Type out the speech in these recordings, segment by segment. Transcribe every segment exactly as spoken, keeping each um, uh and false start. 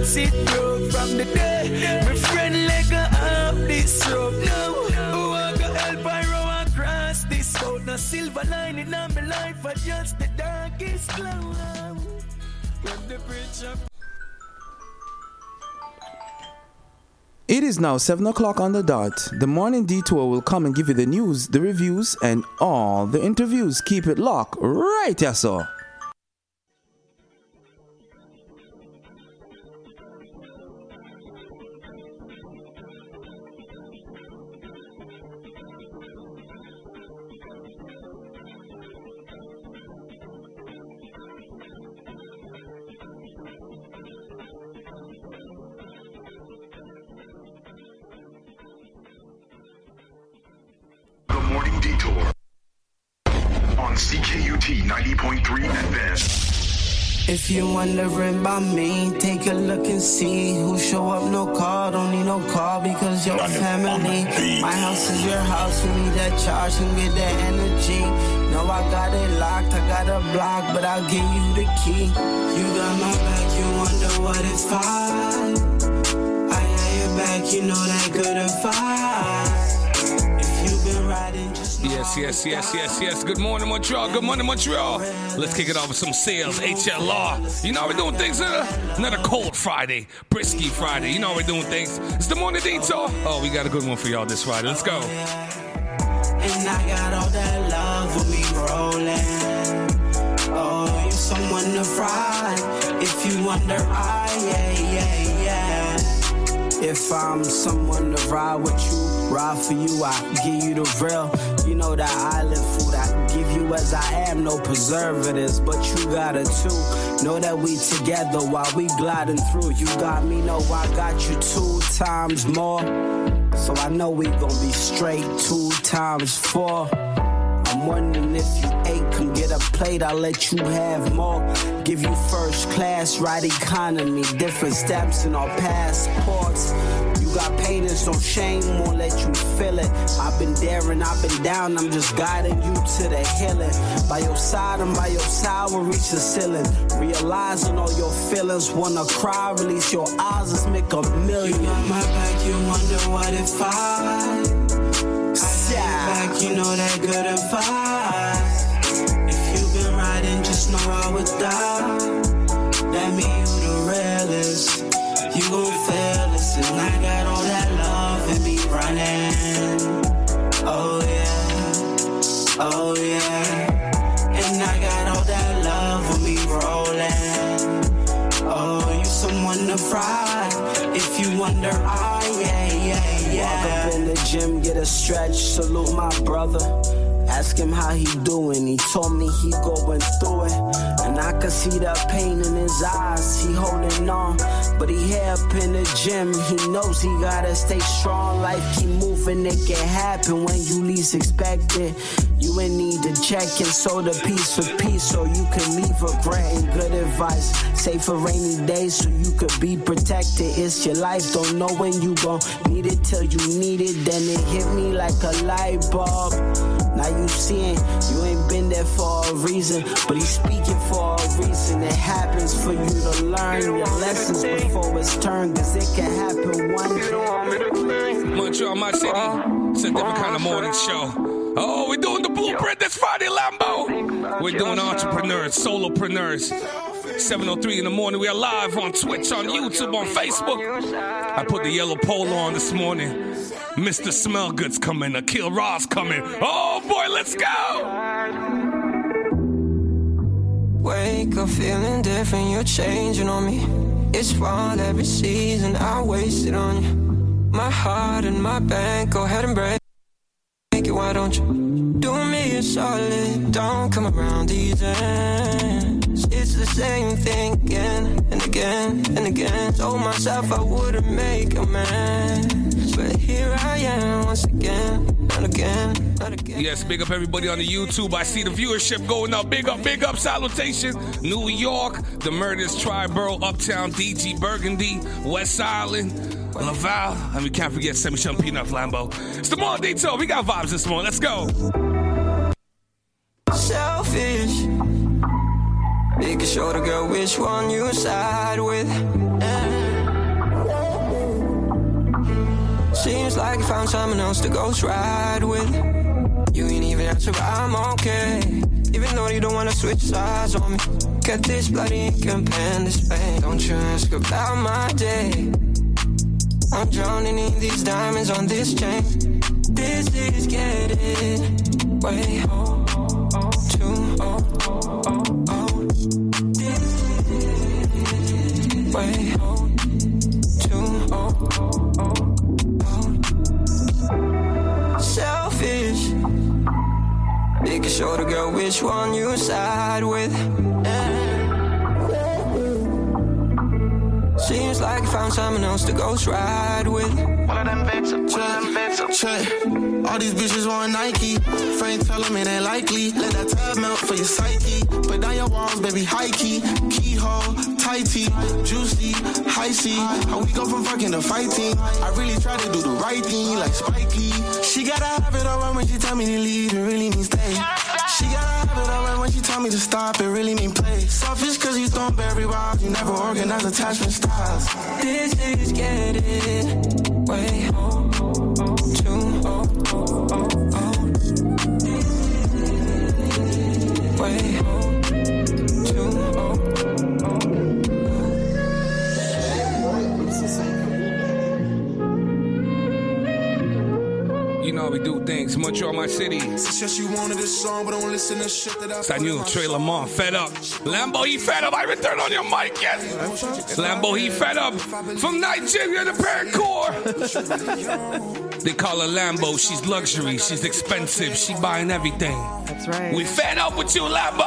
hearts it broke from the day. My friend let go up this rope now. Who I go help I row across this road? No silver lining on my life, but just the darkest cloud. When the bridge up. It is now seven o'clock on the dot. The morning detour will come and give you the news, the reviews, and all the interviews. Keep it locked right here, sir. ninety point three F M. If you're wondering about me, take a look and see who show up, no call, don't need no call because your family. My house is your house, you need that charge and get that energy. No, I got it locked, I got a block, but I'll give you the key. You got my back, you wonder what if I I have your back, you know that good advice. If you've been riding, just know Yes, yes, yes, yes, yes. Good morning, Montreal. Good morning, Montreal. Let's kick it off with some sales. H L R. You know how we're doing things, uh, another cold Friday, brisky Friday. You know how we're doing things. It's the morning detour. Oh, we got a good one for y'all this Friday. Let's go. And I got all that love with me rolling. Oh, you someone to ride. If you wonder, I, yeah, yeah, yeah. If I'm someone to ride with you, ride for you, I give you the real. You know that island food I give you as I am, no preservatives, but you got it too. Know that we together while we gliding through. You got me, know I got you two times more. So I know we gon' be straight two times four. I'm wondering if you ate, come get a plate, I'll let you have more. Give you first class, right economy, different steps in our passports. You got pain and some shame, won't let you feel it. I've been there and I've been down, I'm just guiding you to the healing. By your side, I'm by your side, we'll reach the ceiling. Realizing all your feelings, wanna cry, release your eyes, let's make a million. You got my back, you wonder what if I I back, you know that good advice. If you've been riding, just know I would die. That mean you the realest. You gon' feel this, and I got all that love and be running. Oh yeah, oh yeah. And I got all that love when we rolling. Oh, you someone to ride. If you wonder, I, yeah, yeah, yeah. Walk up in the gym, get a stretch, salute my brother. Ask him how he doing, he told me he going through it. And I could see the pain in his eyes, he holding on. But he here up in the gym, he knows he gotta stay strong. Life keep moving, it can happen when you least expect it. You in need to check in, so the piece for peace, so you can leave regretting. Good advice, save for rainy days so you could be protected. It's your life, don't know when you gon' need it till you need it. Then it hit me like a light bulb. Now you seeing, you ain't been there for a reason, but he's speaking for a reason. It happens for you to learn your lessons before it's turned, cause it can happen one day. Montreal, my city, it's a different kind of morning show. Oh, we're doing the blueprint this Friday, Lambo. We're doing entrepreneurs, solopreneurs. seven oh three in the morning, we are live on Twitch, on YouTube, on Facebook. I put the yellow polo on this morning. Mister Smell Good's coming, Akil Ross coming. Oh boy, let's go! Wake up feeling different, you're changing on me. It's fall every season, I waste it on you. My heart and my bank, go ahead and break it, why don't you? Do me a solid, don't come around these ends. It's the same thing again and again and again. Told myself I wouldn't make amends, but here I am once again and again and again. Yes, big up everybody on the YouTube. I see the viewership going up. Big up, big up, salutations. New York, the Murders, Triborough, Uptown, D G, Burgundy, West Island, Laval, and we can't forget Saint-Michel Peanut Flambeau. It's the morning detail. We got vibes this morning. Let's go. Selfish. Making sure to girl which one you side with. Uh, found someone else to ghost ride with. You ain't even answer, but I'm okay. Even though you don't wanna switch sides on me. Get this bloody ink and pen, this pain. Don't you ask about my day. I'm drowning in these diamonds on this chain. This is getting way oh, oh, oh, too oh, oh, oh, oh. This is way oh, too oh, oh, oh, oh. Selfish. Making sure to girl which one you side with. Seems like you found someone else to ghost ride with. One of them bets up, one of them bets up. Check. All these bitches want Nike. Frank tell them it ain't likely. Let that tub melt for your psyche. Put down your walls, baby, high key. Keyhole, tighty, juicy, high C. How we go from fucking to fighting. I really try to do the right thing like Spike Lee. She gotta have it all right when she tell me to leave. It really means stay. She gotta have it all right when she tell me to stop. It really mean play. Selfish cause you don't bury wild. You never organize attachment styles. This is getting way oh, oh, oh, too oh, oh, oh, oh. Way oh, too oh, oh, oh. You know how we do things. Montreal, my city. It's just you wanted this song, but don't listen to shit that I It's that new Trey Lamont, Fed Up. Lambo, he fed up. I haven't turned on your mic yet. Lambo, he fed up. From Nigeria to Paracourt. They call her Lambo. She's luxury. She's expensive. She buying everything. That's right. We fed up with you, Lambo.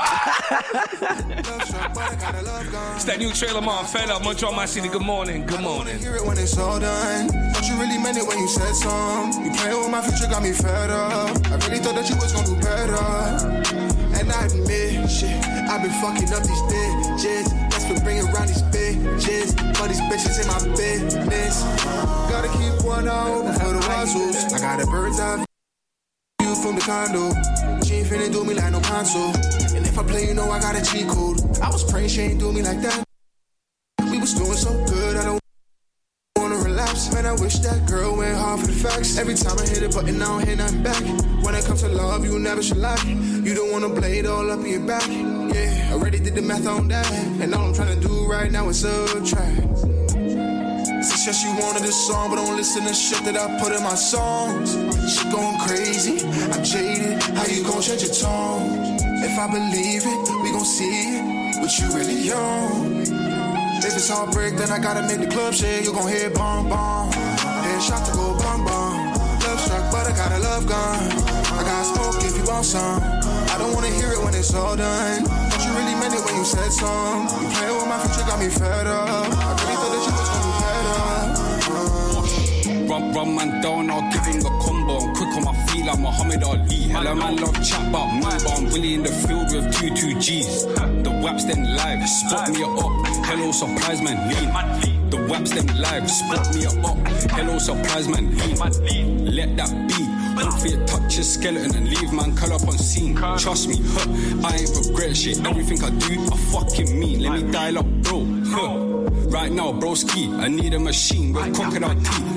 It's that new Trey Lamont, Fed Up. Montreal, my city. Good morning. Good morning. Hear it when it's all done. Thought you really meant it when you said something. You playing with my future got me fed up. I really thought that you was gonna do better. And I admit, shit, I've been fucking up these bitches. That's been bringing around these bitches. For these bitches in my business. Gotta keep one eye open for the wazzles. I got a bird's eye view from the condo. She ain't finna do me like no console. And if I play, you know I got a cheat code. I was praying she ain't do me like that. We was doing so good, I don't wanna relapse. Man, I wish that girl went hard for the facts. Every time I hit a button, I don't hear nothing back. When it comes to love, you never should lack. You don't wanna blade all up in your back. Yeah, already did the math on that. And all I'm trying to do right now is subtract. It's just you wanted this song, but don't listen to shit that I put in my songs. Shit going crazy, I'm jaded. How you gon' change your tone? If I believe it, we gon' see it. But you really young. If it's heartbreak, then I gotta make the club shake. You gon' hear bomb bomb. Headshot to go bomb bomb. Love struck, but I got a love gun. I got smoke if you want some. I don't wanna hear it when it's all done. But you really meant it when you said some. You playing with my future, got me fed up. I really thought that you was gonna do better. Run, run man down, I'll give him the combo. I'm quick on my feet like Muhammad Ali. Hella man love chat about me, but I'm really in the field with two two G's. The waps them live, spot me up. Hello surprise man, lean. The waps them live, spot me up. Hello surprise man, lean. Let that be. Hopefully it touch your skeleton and leave man curl up on scene. Trust me, huh, I ain't regret shit. Everything I do, I fucking mean. Let me dial up, bro, huh. Right now, broski, I need a machine with crocodile teeth.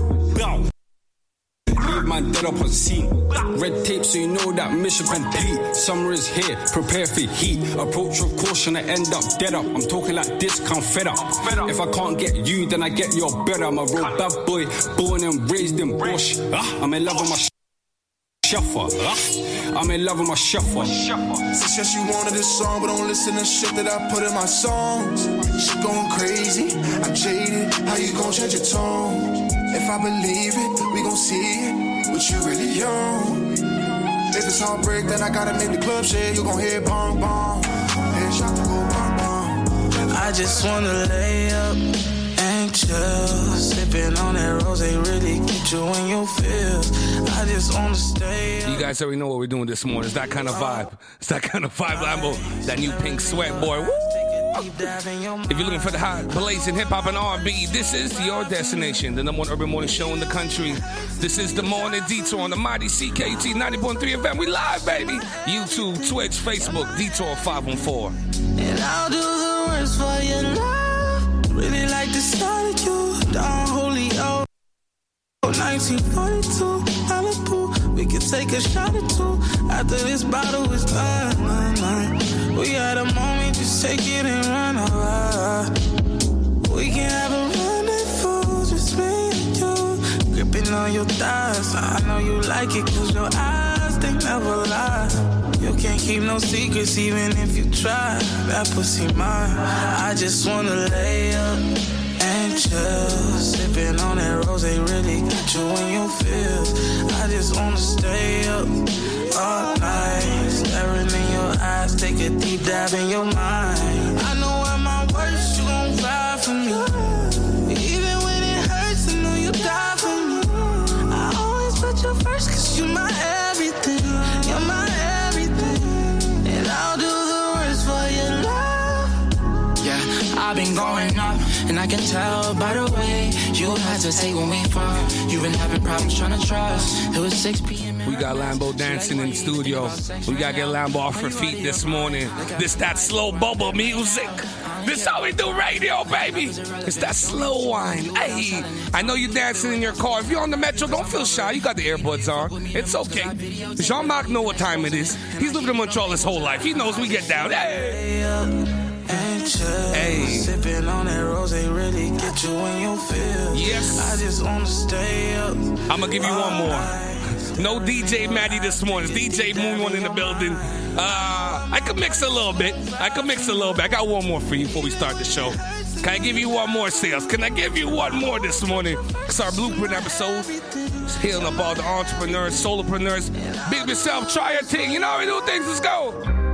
Leave man dead up on scene. Red tape so you know that mission complete. Summer is here, prepare for heat. Approach with caution, I end up dead up. I'm talking like this, I'm fed up. If I can't get you, then I get your better. I'm a real bad boy, born and raised in Bush. Ah, I'm in love with my sh- shuffer. Ah, I'm in love with my shuffer. It's just you wanted this song, but don't listen to shit that I put in my songs. Shit going crazy, I'm jaded. How you gon' change your tone? If I believe it, we gon' see it. But you really young. If it's heartbreak, then I gotta make the club shake. You gon' hear bomb bomb. Headshot to go bomb bomb. I just wanna lay up and chill. Sipping on that rose, they really get you in your feels. I just wanna stay up. You guys already know what we're doing this morning. It's that kind of vibe. It's that kind of vibe, Lambo. That new pink sweat, boy. Woo! If you're looking for the hot, blazing hip-hop and R and B, this is your destination, the number one urban morning show in the country. This is the Morning Detour on the mighty C K U T ninety point three F M. We live, baby. YouTube, Twitch, Facebook, Detour five one four. And I'll do the worst for your love. Really like the start of you, down holy, oh. Now nineteen forty-two, Malibu. We can take a shot or two after this bottle is done. We had a moment, just take it and run away. We can have a rendezvous, just me and you. Gripping on your thighs, I know you like it, cause your eyes, they never lie. You can't keep no secrets even if you try. That pussy mine. I just wanna lay up and chill. Sipping on that rose, they really got you in your feels. I just wanna stay up all night. Staring in your eyes, take a deep dive in your mind. I know at my worst, you gon' ride for me. Even when it hurts, I know you die for me. I always put you first, cause you my everything. You're my everything. And I'll do the worst for your love. Yeah, I've been going up, and I can tell by the way you hesitate when we fuck. You've been having problems trying to trust. It was six p.m. We got Lambo dancing in the studio. We gotta get Lambo off her feet this morning. This that slow bubble music. This how we do radio, baby. It's that slow wine. Hey, I know you're dancing in your car. If you're on the metro, don't feel shy. You got the earbuds on. It's okay. Jean-Marc know what time it is. He's lived in Montreal his whole life. He knows we get down. Hey. Hey. Sipping on that rose, they really get you in your feels. Yes. I just wanna stay up. I'm gonna give you one more. No D J Maddie this morning. It's D J Moon One in the building. Uh, I could mix a little bit. I could mix a little bit. I got one more for you before we start the show. Can I give you one more, Sales? Can I give you one more this morning? It's our Blueprint episode. It's healing up all the entrepreneurs, solopreneurs. Big yourself, try your thing. You know how we do things. Let's go.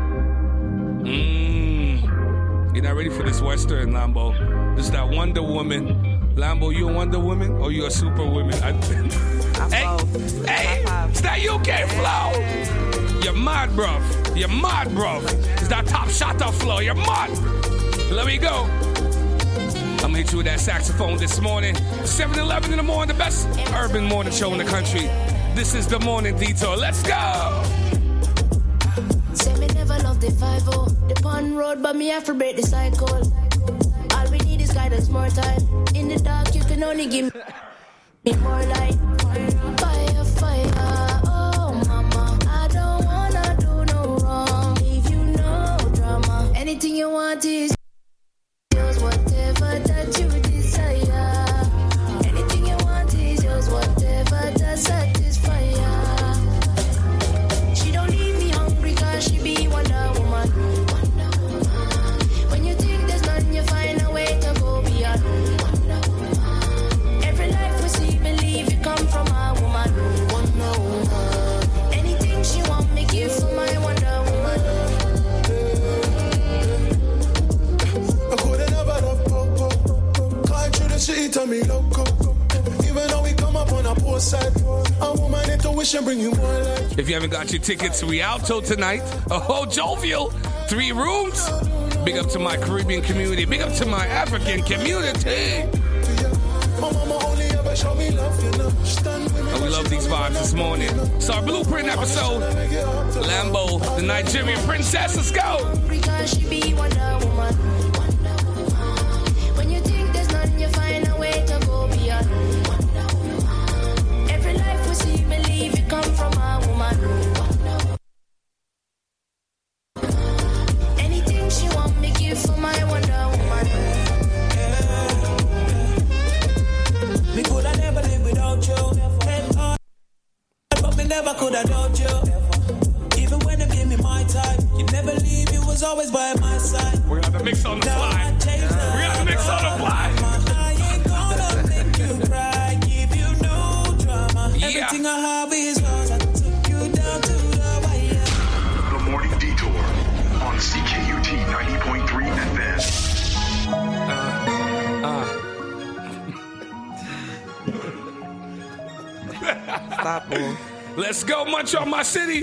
Mmm. You're not ready for this Western, Lambo. This is that Wonder Woman. Lambo, you a Wonder Woman or you a Superwoman? I, hey, hey, it's that U K flow. You're mad, bruv. You're mad, bruv. It's that top shotter flow. You're mad. Let me go. I'm gonna hit you with that saxophone this morning. seven eleven in the morning, the best urban morning show in the country. This is the Morning Detour. Let's go. Say me never love the five oh, the pond road, but me have to break the cycle. All we need is guidance, more time. In the dark, you can only give me more light. Fire, fire, oh mama, I don't wanna do no wrong. Leave you no drama. Anything you want is yours, whatever that you desire. Anything you want is yours, whatever that satisfy ya. She don't leave me hungry, cause she be Wonder Woman. When you think there's none, you find a way to go beyond. Every life we see, believe you come from a woman. Wonder Woman. Anything she want, me give for my Wonder Woman. I couldn't never love Coco. Climb through the city, tell me loco. Even though we come up on a poor side, a woman intuition bring you more life. If you haven't got your tickets, Rialto tonight. Oh, jovial. Three rooms. Big up to my Caribbean community. Big up to my African community. My mama only ever show me love, you know. And we love these vibes this morning. It's our Blueprint episode. Lambo, the Nigerian princess. Let's go. Because she be Wonder Woman. When you think there's none, you find a way to go beyond. Every life we see, believe you come from a woman. Anything she want, me give for my Wonder Woman. Me coulda never live without you. Head on, but me never coulda doubt you. Even when they gave me my time, you never leave. You was always by my side. We're gonna mix on the fly. We're gonna mix on the fly. I ain't gonna make you cry, give you no drama. Yeah. Everything I have is yours. I took you down to the wire. The Morning Detour on C K U T ninety point three F M. Stop, boy. Let's go, munch on my city.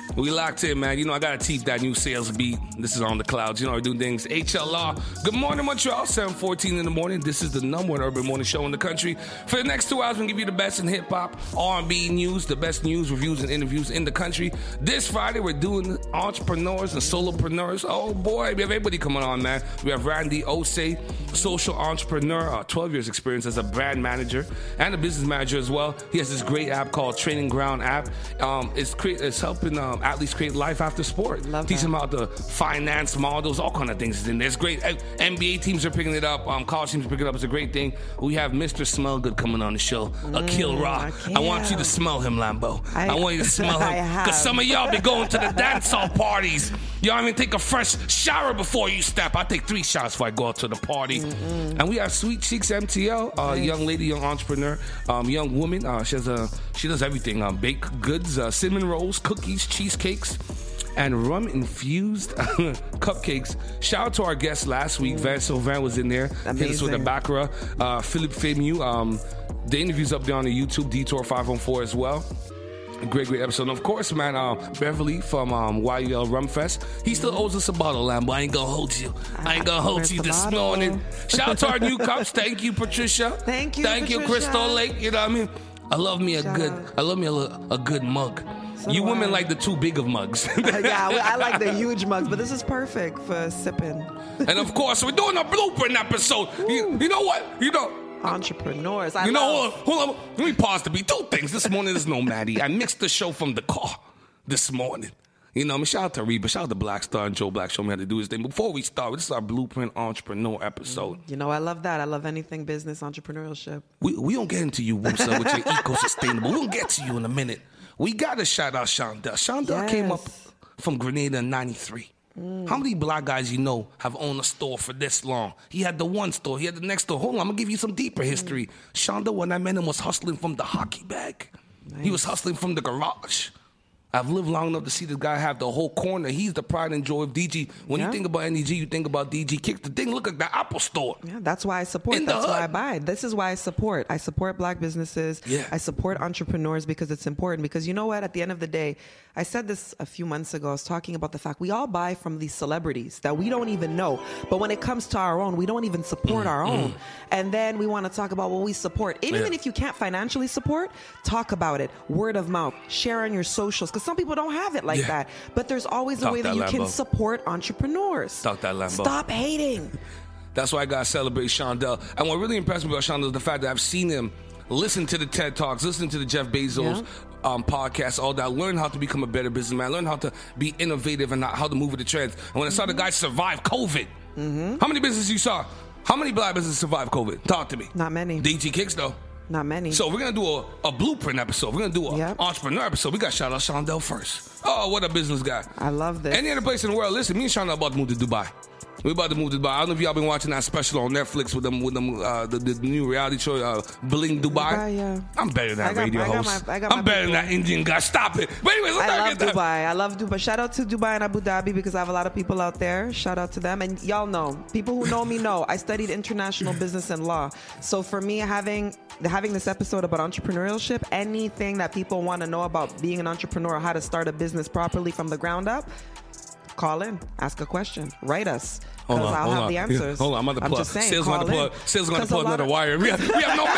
We locked in, man. You know, I got to teach that new sales beat. This is On the Clouds. You know, we're doing things. H L R. Good morning, Montreal. seven fourteen in the morning. This is the number one urban morning show in the country. For the next two hours, we're going to give you the best in hip-hop, R and B news, the best news, reviews, and interviews in the country. This Friday, we're doing entrepreneurs and solopreneurs. Oh, boy. We have everybody coming on, man. We have Randy Osei, social entrepreneur, uh, twelve years experience as a brand manager and a business manager as well. He has this great app called Training Ground app. Um, it's, cre- it's helping um, athletes create life after sport. Love Teaching that. them about the finance models, all kind of things in there. It's great. N B A teams are picking it up. Um, college teams are picking it up. It's a great thing. We have Mister Smell Good coming on the show. Mm, Akil Ra. I, I want you to smell him, Lambo. I, I- I want you to smell I him. have. Because some of y'all be going to the dance hall parties. Y'all even take a fresh shower before you step. I take three shots before I go out to the party. Mm-mm. And we have Sweet Cheeks M T L, a uh, Nice. young lady, young entrepreneur, um, young woman. Uh, she has a she does everything: um, baked goods, uh, cinnamon rolls, cookies, cheesecakes, and rum infused cupcakes. Shout out to our guest last week, Van Sylvain was in there. Hit us with a Amazing. Baccarat. Uh, Philip Femu. Um, the interview's up there on the YouTube, Detour five one four as well. A great, great episode. And of course, man, uh, Beverly from um, Y U L Rum Fest. He still owes us a bottle, Lambo. I ain't gonna hold you. I ain't gonna hold Where's you the this bottle? morning. Shout out to our new cups. Thank you, Patricia. Thank you, Thank you, Patricia. Crystal Lake. You know what I mean? I love me a Shout good. out. I love me a, li- a good mug. So you do women I. like the too big of mugs. Yeah, I I like the huge mugs, but this is perfect for sipping. And of course, we're doing a blueprint episode. You, you know what? You know. Entrepreneurs. I You know, love. hold on, hold on. Let me pause to be two things. This morning there's no Maddie. I mixed the show from the car this morning. You know, I mean, shout out to Reba, shout out to Black Star and Joe Black. Show me how to do his thing. Before we start, this is our Blueprint Entrepreneur episode. You know, I love that. I love anything business, entrepreneurship. We we don't get into you, Wusa, with your eco-sustainable. We don't get to you in a minute. We got to shout out Shonda. Shonda came up from Grenada in ninety-three. How many black guys you know have owned a store for this long? He had the one store. He had the next store. Hold on, I'm going to give you some deeper history. Shonda, when I met him, was hustling from the hockey bag. He was hustling from the garage. I've lived long enough to see this guy have the whole corner. He's the pride and joy of D G. When Yeah. you think about N E G, you think about D G. Kick the thing. Look at the Apple store. Yeah, that's why I support. In the That's why I hood. buy. This is why I support. I support black businesses. Yeah. I support entrepreneurs because it's important. Because you know what? At the end of the day, I said this a few months ago. I was talking about the fact we all buy from these celebrities that we don't even know. But when it comes to our own, we don't even support our own. And then we want to talk about what we support. And even Yeah. if you can't financially support, talk about it. Word of mouth. Share on your socials. Because some people don't have it like Yeah. that. But there's always a Talk way that, that you Lambo. can support entrepreneurs. Talk that Lambo. Stop hating. That's why I got to celebrate Shondell. And what really impressed me about Shondell is the fact that I've seen him listen to the TED Talks, listen to the Jeff Bezos Yeah. um, podcast, all that, learn how to become a better businessman, learn how to be innovative and how to move with the trends. And when I saw the guy survive COVID, how many businesses you saw? How many black businesses survived COVID? Talk to me. Not many. D G Kicks, though. Not many. So we're going to do a, a blueprint episode. We're going to do an Yep. entrepreneur episode. We got to shout out Shondell first. Oh, what a business guy. I love this. Any other place in the world, listen, me and Shondell about to move to Dubai. We're about to move to Dubai. I don't know if y'all been watching that special on Netflix with them, with them, uh, the, the new reality show, uh, Bling Dubai. Dubai, yeah. I'm better than that I got- radio I got host. my- I got I'm my better than people. that Indian guy. Stop it. But anyways, let's I not love get that. Dubai. I love Dubai. Shout out to Dubai and Abu Dhabi because I have a lot of people out there. Shout out to them. And y'all know, people who know me know, I studied international business and law. So for me, having having this episode about entrepreneurship, anything that people want to know about being an entrepreneur, how to start a business properly from the ground up, call in, ask a question, write us. Hold Because on, I'll hold have on. the answers. Hold on, I'm about to I'm pull just up. saying, Sales going to call pull in. up. Sales going to 'Cause pull a up lot another of- wire. We have, we have no.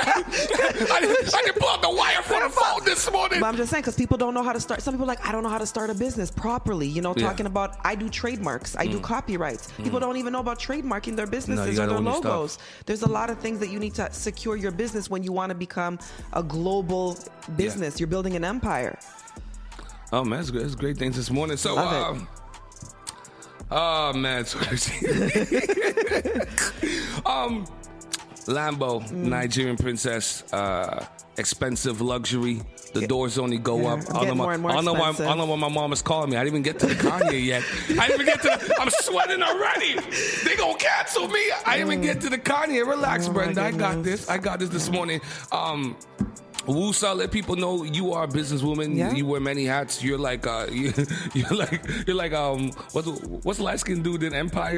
I, didn't, I didn't pull out the wire for the phone this morning. But I'm just saying, because people don't know how to start. Some people are like, I don't know how to start a business properly. You know, Yeah. talking about, I do trademarks, I do copyrights. People don't even know about trademarking their businesses gotta or their own your stuff. logos. There's a lot of things that you need to secure your business when you want to become a global business. You're building an empire. Oh, man, it's, it's great things this morning. So, Love it. um, oh, man. So, um, Lambo, Mm. Nigerian princess, uh, expensive luxury. The doors only go Yeah, up. I'm I don't getting know more why- and more I don't know why. I expensive. don't know why my mom is calling me. I didn't even get to the Kanye yet. I didn't even get to. The, I'm sweating already. They gonna cancel me. I didn't even get to the Kanye. Relax, Oh, my Brenda. I got goodness. this. I got this this morning. Um. Wusa, let people know you are a businesswoman. Yeah. You wear many hats. You're like, uh, you, you're like, you're like, um, what's what's the light skinned dude in Empire?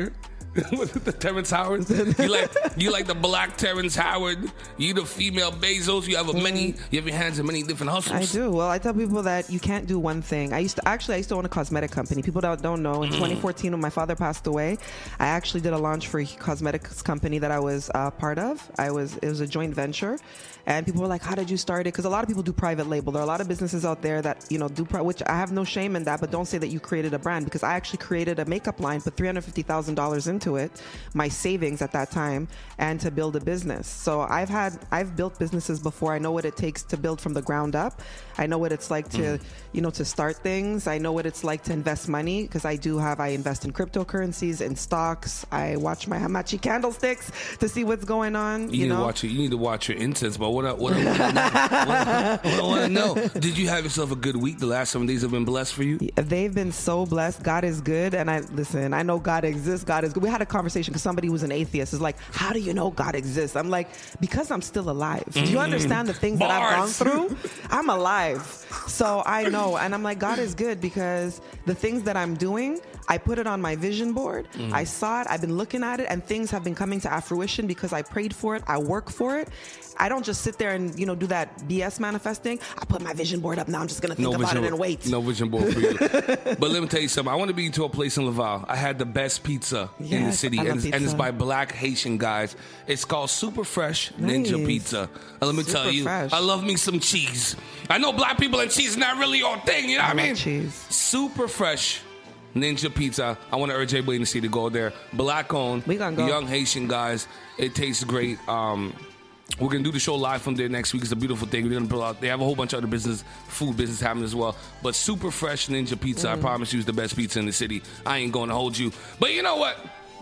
the Terrence Howard. You like you like the black Terrence Howard. You the female Bezos. You have a many. You have your hands in many different hustles. I do. Well, I tell people that you can't do one thing. I used to actually I used to own a cosmetic company. People don't don't know. In mm. twenty fourteen, when my father passed away, I actually did a launch for a cosmetics company that I was uh, part of. I was it was a joint venture. And people were like, how did you start it? Because a lot of people do private label. There are a lot of businesses out there that, you know, do, pri- which I have no shame in that, but don't say that you created a brand, because I actually created a makeup line, put three hundred fifty thousand dollars into it, my savings at that time, and to build a business. So I've had, I've built businesses before. I know what it takes to build from the ground up. I know what it's like to, mm. you know, to start things. I know what it's like to invest money, because I do have, I invest in cryptocurrencies, in stocks. I watch my Hamachi candlesticks to see what's going on. You, you need know? to watch it. You need to watch your incense, but what I, what I want to know, what I want to know, did you have yourself a good week? The last seven days have been blessed for you? They've been so blessed. God is good. And I, listen, I know God exists. God is good. We had a conversation because somebody who's an atheist is like, how do you know God exists? I'm like, because I'm still alive. Do you understand the things Bars. that I've gone through? I'm alive. So I know. And I'm like, God is good, because the things that I'm doing, I put it on my vision board. Mm. I saw it. I've been looking at it, and things have been coming to fruition because I prayed for it. I work for it. I don't just sit there and, you know, do that B S manifesting. I put my vision board up. Now I'm just going to think no about it and wait. No vision board for you. But let me tell you something. I want to be to a place in Laval. I had the best pizza yes, in the city, and it's, and it's by black Haitian guys. It's called Super Fresh Ninja nice. Pizza. And let me Super tell you, fresh. I love me some cheese. I know black people and cheese is not really your thing, you know what I mean? Cheese. Super Fresh Ninja Pizza. I want to urge everybody in the city to go there. Black owned, we gonna go. Young Haitian guys. It tastes great. Um, we're gonna do the show live from there next week. It's a beautiful thing. We're gonna pull out. They have a whole bunch of other business, food business happening as well. But Super Fresh Ninja Pizza, mm. I promise you, is the best pizza in the city. I ain't gonna hold you. But you know what?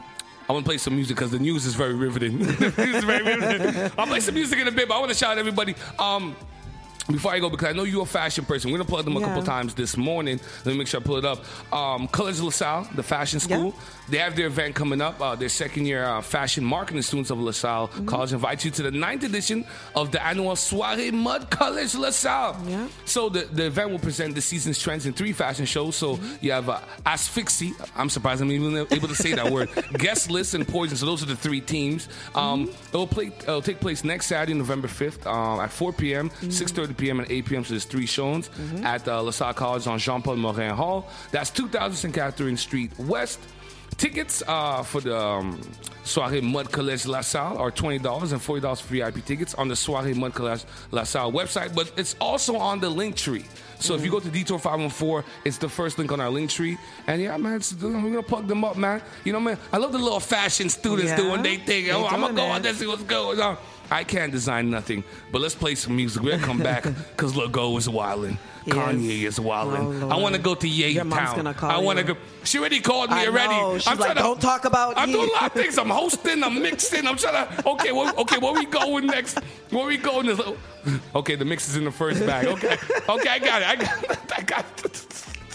I want to play some music because the news is very riveting. It's very riveting. I'll play some music in a bit, but I want to shout out everybody. Um, Before I go, because I know you're a fashion person, we're going to plug them yeah. a couple times this morning. Let me make sure I pull it up. Um, College LaSalle, the fashion school, yeah. they have their event coming up. Uh, their second year uh, fashion marketing students of LaSalle mm-hmm. College invites you to the ninth edition of the annual Soiree Mud College LaSalle. Yeah. So the, the event will present the season's trends in three fashion shows. So mm-hmm. you have uh, Asphyxie. I'm surprised I'm even able to say that word. Guest List and Poison. So those are the three teams. Um, mm-hmm. It will play, it'll take place next Saturday, November fifth uh, at four p.m., mm-hmm. six thirty p.m. and eight p.m. So there's three shows mm-hmm. at uh, LaSalle College on Jean-Paul Morin Hall. That's two thousand Saint Catherine Street West. Tickets uh, for the um, Soirée Mud College LaSalle are twenty dollars and forty dollars for V I P tickets on the Soirée Mud College LaSalle website, but it's also on the link tree. So mm-hmm. if you go to Detour five one four, it's the first link on our link tree. And yeah, man, it's, we're going to plug them up, man. You know, man, I love the little fashion students yeah. doing their thing. Oh, I'm going to go out there and see what's going on. I can't design nothing, but let's play some music. We'll come back because Lego is wildin'. Yes. Kanye is wildin'. Oh, I want to go to Ye Town. Gonna call I want to go. She already called me I already. Know. She's I'm like, trying to, don't talk about I'm Ye. doing a lot of things. I'm hosting. I'm mixing. I'm trying to. Okay, where, okay, where we going next? Where we going? This, okay, the mix is in the first bag. Okay, okay, I got it. I got it. I got it.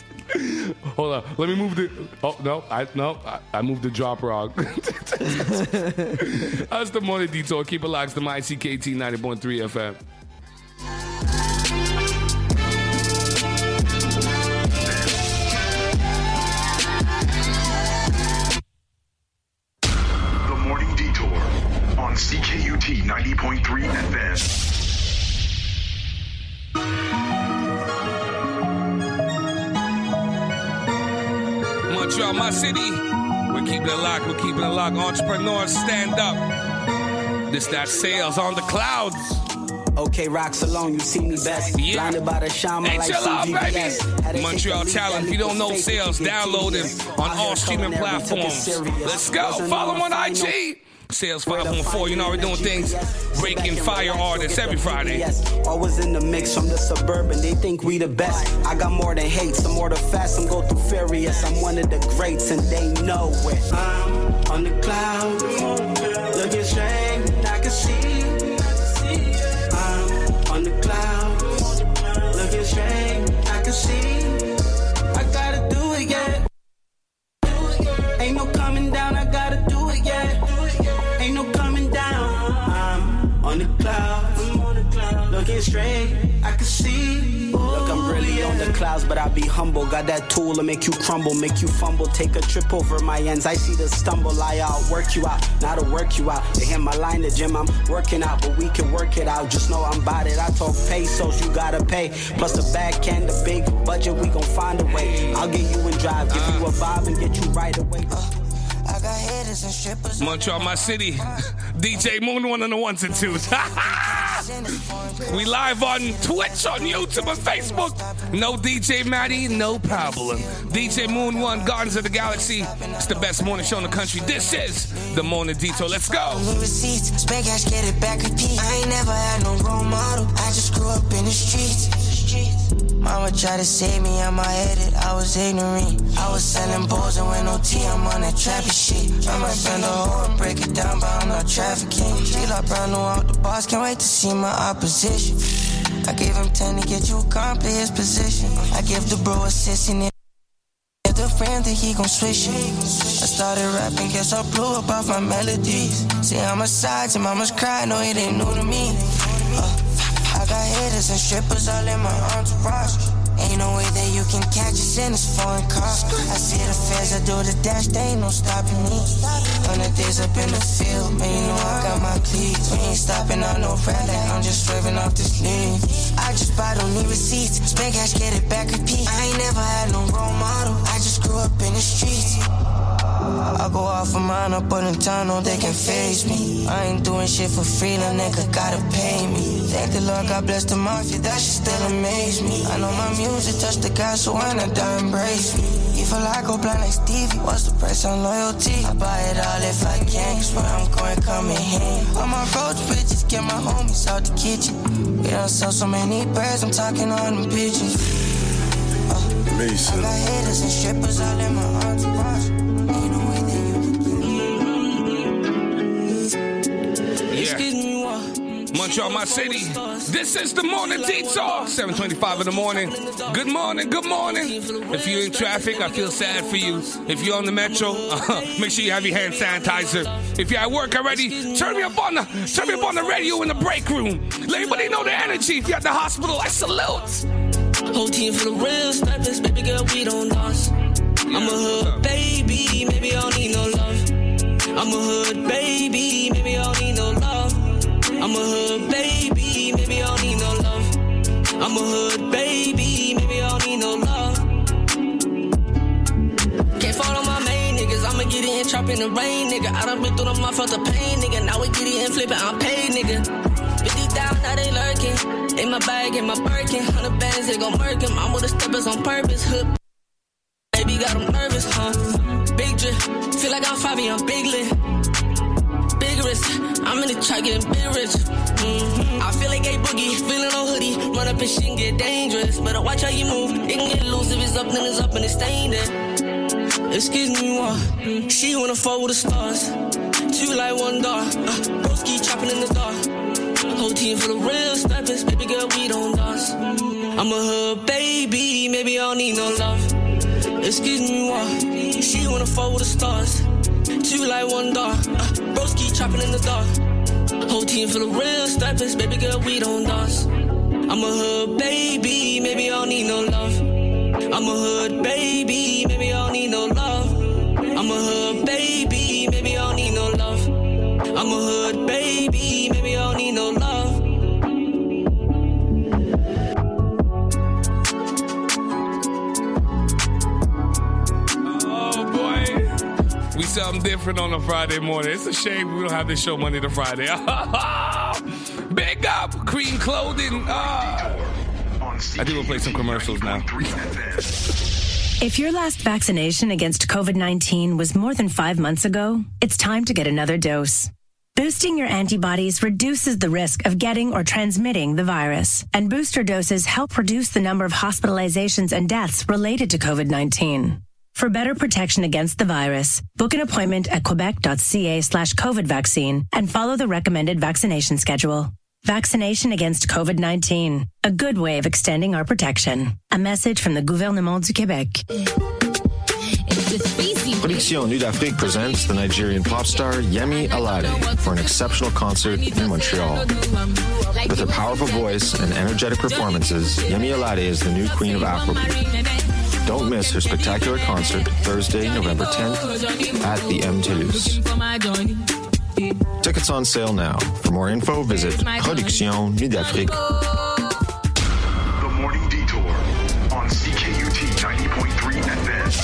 Hold on. Let me move the. Oh no! I no. I, I moved the drop wrong. That's the morning detour. Keep it locked to my C K T ninety point three F M. The morning detour on C K U T ninety point three F M. Montreal, my city. We're keeping it locked. We're keeping it locked. Entrepreneurs, stand up. This that sales on the clouds. Okay, rocks alone, you see me best. Yeah. Blinded by the shine, hey, like chill out, baby. Montreal Talent. If you don't know sales, download him on all streaming platforms. Let's go. Follow him on I G. Sales five one four, you know we're doing things. Breaking fire artists every Friday. Always in the mix from the suburban, they think we the best. I got more than hate, some more than fast, I'm go through furious. I'm one of the greats and they know it. I'm on the cloud, looking straight, I can see. I'm on the cloud, looking straight, I can see. I gotta do it, yeah. Ain't no coming down, I gotta do it, yeah. Ain't no coming down. I'm on the clouds, looking thinking straight, I can see. Look, I'm really on the clouds, but I be humble. Got that tool to make you crumble, make you fumble. Take a trip over my ends, I see the stumble. I outwork you out, now to work you out. They hit my line, the gym, I'm working out, but we can work it out. Just know I'm about it. I talk pesos, you gotta pay. Plus the back end, the big budget, we gon' find a way. I'll get you in drive, give you a vibe and get you right away. I got hitters and strippers. Montreal, my city. D J Moon one on the ones and twos. We live on Twitch, on YouTube, and Facebook. No D J Maddie, no problem. D J Moon one, Gardens of the Galaxy. It's the best morning show in the country. This is the Morning Detour. Let's go. Receipts, spend cash, get it back, repeat. I ain't never had no role model. I just grew up in the streets. Mama tried to save me, I'm headed, I was ignorant. I was selling balls and with no tea, I'm on that trappy shit. I might bend the hole and break it down, but I'm not trafficking. She like brand new out the box, can't wait to see my opposition. I gave him ten to get you a complete his position. I give the bro assist in it. If the friend think he gon' switch it. I started rapping, guess I blew up off my melodies. See, I'm a side to mama's cry, no, it ain't new to me. Uh, I got hitters and strippers all in my entourage. Ain't no way that you can catch us in this foreign car. I see the feds, I do the dash, they ain't no stopping me. Hundred days up in the field, man, you know I got my cleats. We ain't stopping on no rally, I'm just swerving off this lean. I just buy, don't need receipts. Spend cash, get it back, repeat. I ain't never had no role model, I just grew up in the streets. I go off of mine, up on the town, no they can face me. I ain't doing shit for free, no nigga gotta pay me. Thank the Lord, God bless the mafia, that shit still amaze me. I know my music touch the guy, so why not die embrace me? If I like go blind like Stevie, what's the price on loyalty? I buy it all if I can, cause where I'm going come in hand. On my road bitches, get my homies out the kitchen. We done sell so many birds, I'm talking on them pigeons. Uh, Mason. I got hitters and strippers all in my entourage. Montreal, my city. This is the Morning Detour. seven twenty-five in the morning. Good morning, good morning. If you're in traffic, I feel sad for you. If you're on the metro, uh, make sure you have your hand sanitizer. If you're at work already, turn me up on the turn me up on the radio in the break room. Let everybody know the energy. If you're at the hospital, I salute. Whole team for the real steppers, baby girl, we don't lost. I'm a hood baby, maybe I don't need no love. I'm a hood baby, maybe I don't need no love. I'm a hood baby, maybe I don't need no love. I'm a hood baby, maybe I don't need no love. Can't follow my main niggas, I'ma get it and chop in the rain, nigga. I done been through the mouth of the pain, nigga. Now we get it and flip it, I'm paid, nigga. fifty down, now they lurking. In my bag, in my Birkin, hundred bands, they gon' murk him. I'm with the steppers on purpose, hood. Baby got them nervous, huh? Big drip, feel like I'm Fabi, I'm big lit. Big wrist, I'm in the truck getting big rich. Mm-hmm. I feel like a boogie, feeling no hoodie. Run up and shit and get dangerous. Better watch how you move, it can get loose. If it's up, then it's up and it's staying there. Excuse me, what? She wanna fall with the stars. Two like one door. Uh, broski chopping in the dark. Whole team for the real steppers, baby girl, we don't dance. I'm a hood baby, maybe I don't need no love. Excuse me, what? She wanna fall with the stars. Two like one door. Uh, broski chopping in the dark. Whole team for the real steppers, baby girl, we don't dance. I'm a hood baby, maybe I don't need no love. I'm a hood baby, maybe I don't need no love. I'm a hood baby, maybe I don't need no love. I'm a hood baby, maybe I don't need no love. Oh boy, we something different on a Friday morning. It's a shame we don't have this show Monday to Friday. Big up, Cream Clothing. Uh, I do want to play some commercials now. If your last vaccination against covid nineteen was more than five months ago, it's time to get another dose. Boosting your antibodies reduces the risk of getting or transmitting the virus, and booster doses help reduce the number of hospitalizations and deaths related to covid nineteen. For better protection against the virus, book an appointment at quebec.ca slash COVID vaccine and follow the recommended vaccination schedule. Vaccination against covid nineteen, a good way of extending our protection. A message from the Gouvernement du Québec. Production Nude Afrique presents the Nigerian pop star Yemi Alade for an exceptional concert in Montreal. With her powerful voice and energetic performances, Yemi Alade is the new queen of Afrobeat. Don't miss her spectacular concert Thursday, November tenth at the M. Toulouse. Tickets on sale now. For more info, visit Production Nude Afrique. The Morning Detour on C K U T ninety point three F M.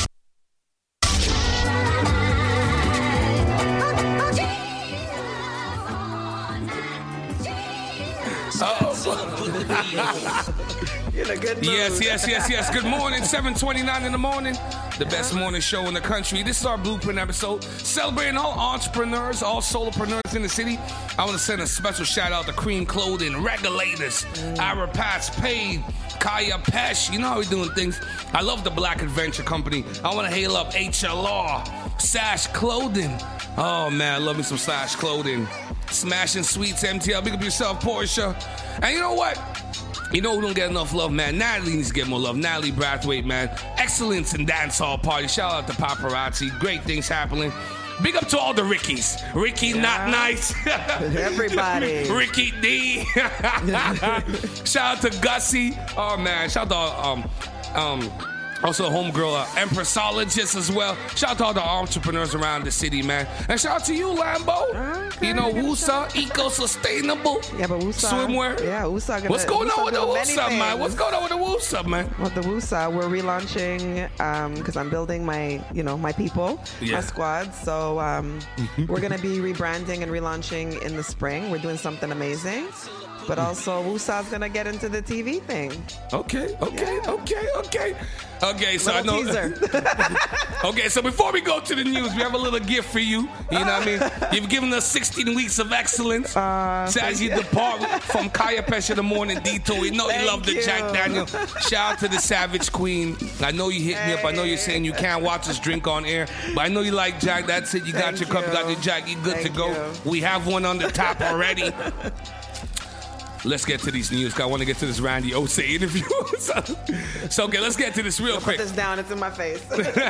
In a good mood. Yes, yes, yes, yes. Good morning. seven twenty-nine in the morning. The best morning show in the country. This is our Blueprint episode. Celebrating all entrepreneurs, all solopreneurs in the city. I want to send a special shout out to Cream Clothing, Regulators, mm. Ara Pass, Paid, Kaya Pesh. You know how we're doing things. I love the Black Adventure Company. I want to hail up H L R, Sash Clothing. Oh, man, I love me some Sash Clothing. Smashing Sweets, M T L. Big up yourself, Portia. And you know what? You know who don't get enough love, man? Natalie needs to get more love. Natalie Brathwaite, man. Excellence in dancehall party. Shout out to Paparazzi. Great things happening. Big up to all the Rickies. Ricky yeah. Not Nice. Everybody. Ricky D. Shout out to Gussie. Oh, man. Shout out to um, um, also homegirl, uh, Empressologist as well. Shout out to all the entrepreneurs around the city, man. And shout out to you, Lambo. Okay, you know, Wusa, eco-sustainable. Yeah, but Wusa. Swimwear. Yeah, Wusa. Gonna, What's going Wusa on with the Wusa, man? What's going on with the Wusa, man? With the Wusa, we're relaunching because um, I'm building my, you know, my people, yeah. my squad. So um, we're going to be rebranding and relaunching in the spring. We're doing something amazing. But also, Wusa's going to get into the T V thing. Okay, okay, yeah. okay, okay. Okay, so little I know. Teaser. Okay, so before we go to the news, we have a little gift for you. You know what I mean? You've given us sixteen weeks of excellence. Uh, so as you, you depart from Kaya Pesh in the Morning Detour, we know you love the you. Jack Daniel. Shout out to the Savage Queen. I know you hit hey. me up. I know you're saying you can't watch us drink on air, but I know you like Jack. That's it. You got Thank your cup, you got your Jack. You're good Thank to go. You. We have one on the top already. Let's get to these news. I want to get to this Randy Osei interview. so, so, okay, let's get to this real I'll quick. Put this down. It's in my face.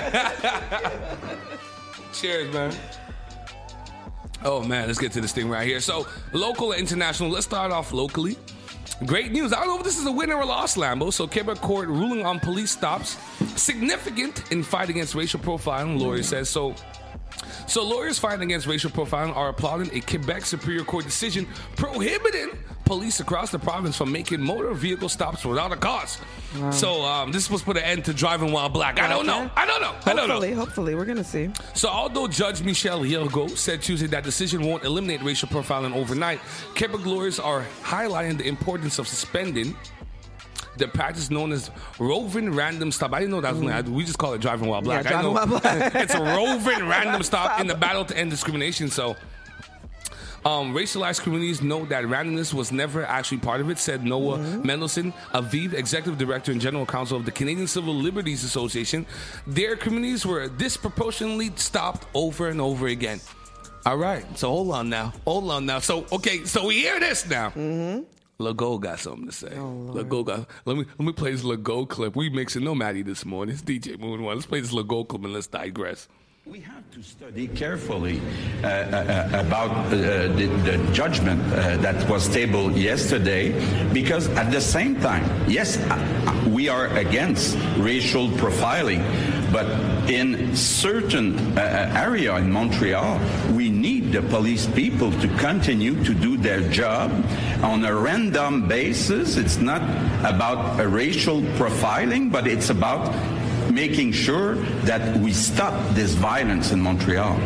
Cheers, man. Oh, man, let's get to this thing right here. So, local and international. Let's start off locally. Great news. I don't know if this is a win or a loss, Lambo. So, Quebec court ruling on police stops. Significant in fight against racial profiling, lawyer says. So, So lawyers fighting against racial profiling are applauding a Quebec Superior Court decision prohibiting police across the province from making motor vehicle stops without a cause. Wow. So um, this was supposed to put an end to driving while black. I don't know. I don't know. I don't know. Hopefully, hopefully, we're going to see. So although Judge Michel Hiergo said Tuesday that decision won't eliminate racial profiling overnight, Quebec lawyers are highlighting the importance of suspending the practice known as roving random stop. I didn't know that was mm. We just call it driving while black. Yeah, driving I know while black. It's a roving random stop in the battle to end discrimination. So, um, racialized communities know that randomness was never actually part of it, said Noah mm-hmm. Mendelson, Aviv, Executive Director and General Counsel of the Canadian Civil Liberties Association. Their communities were disproportionately stopped over and over again. All right, so hold on now. Hold on now. So, okay, so we hear this now. Mm-hmm. Legault got something to say. Oh, Legault got. Let me let me play this Legault clip. We mixing no Maddie this morning. It's D J Moon One. Let's play this Legault clip and let's digress. We have to study carefully uh, uh, about uh, the, the judgment uh, that was tabled yesterday, because at the same time, yes, uh, we are against racial profiling, but in certain uh, area in Montreal, we need the police people to continue to do their job on a random basis. It's not about a racial profiling, but it's about making sure that we stop this violence in Montreal.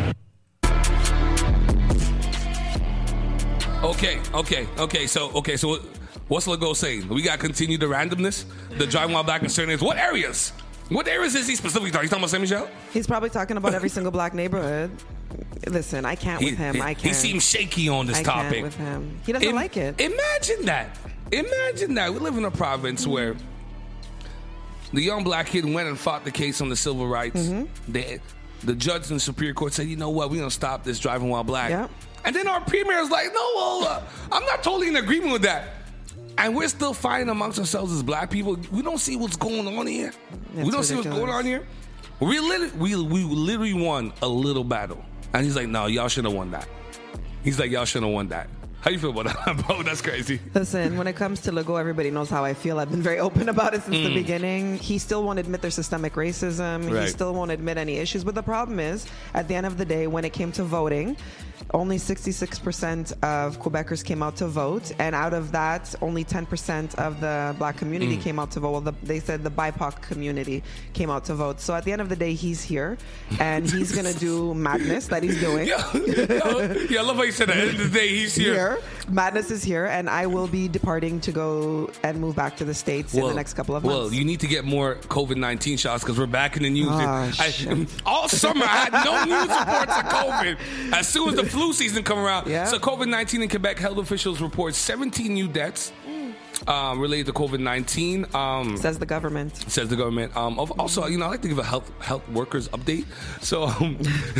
Okay, okay, okay. So, okay, so what's Legault saying? We got to continue the randomness, the driving while black in certain areas. What areas? What areas is he specifically talking? He's talking about Saint Michel? He's probably talking about every single black neighborhood. Listen, I can't he, with him. He, I can't. He seems shaky on this I topic. Can't with him. He doesn't Im- like it. Imagine that. Imagine that. We live in a province mm-hmm. where the young black kid went and fought the case on the civil rights. Mm-hmm. They, the judge in the Superior Court said, you know what, we're going to stop this driving while black. Yep. And then our premier is like, no, well, uh, I'm not totally in agreement with that. And we're still fighting amongst ourselves as black people. We don't see what's going on here. That's we don't ridiculous. see what's going on here. We literally, we, we literally won a little battle. And he's like, no, y'all should have won that. He's like, y'all should have won that. How you feel about that, bro? That's crazy. Listen, when it comes to Legault, everybody knows how I feel. I've been very open about it since Mm. the beginning. He still won't admit there's systemic racism. Right. He still won't admit any issues. But the problem is, at the end of the day, when it came to voting, only sixty-six percent of Quebecers came out to vote. And out of that, only ten percent of the black community Mm. came out to vote. Well, the, they said the B I P O C community came out to vote. So at the end of the day, he's here. And he's going to do madness that he's doing. yo, yo, yeah, I love how you said that. At the end of the day, he's here. here. Madness is here, and I will be departing to go and move back to the States in the next couple of months. Well, you need to get more COVID nineteen shots because we're back in the news. Oh, I, all summer, I had no news reports of COVID. As soon as the flu season come around, Yeah. so COVID nineteen in Quebec, health officials report seventeen new deaths um, related to COVID nineteen. Um, says the government. Says the government. Um, of- also, you know, I like to give a health health workers update. So, um,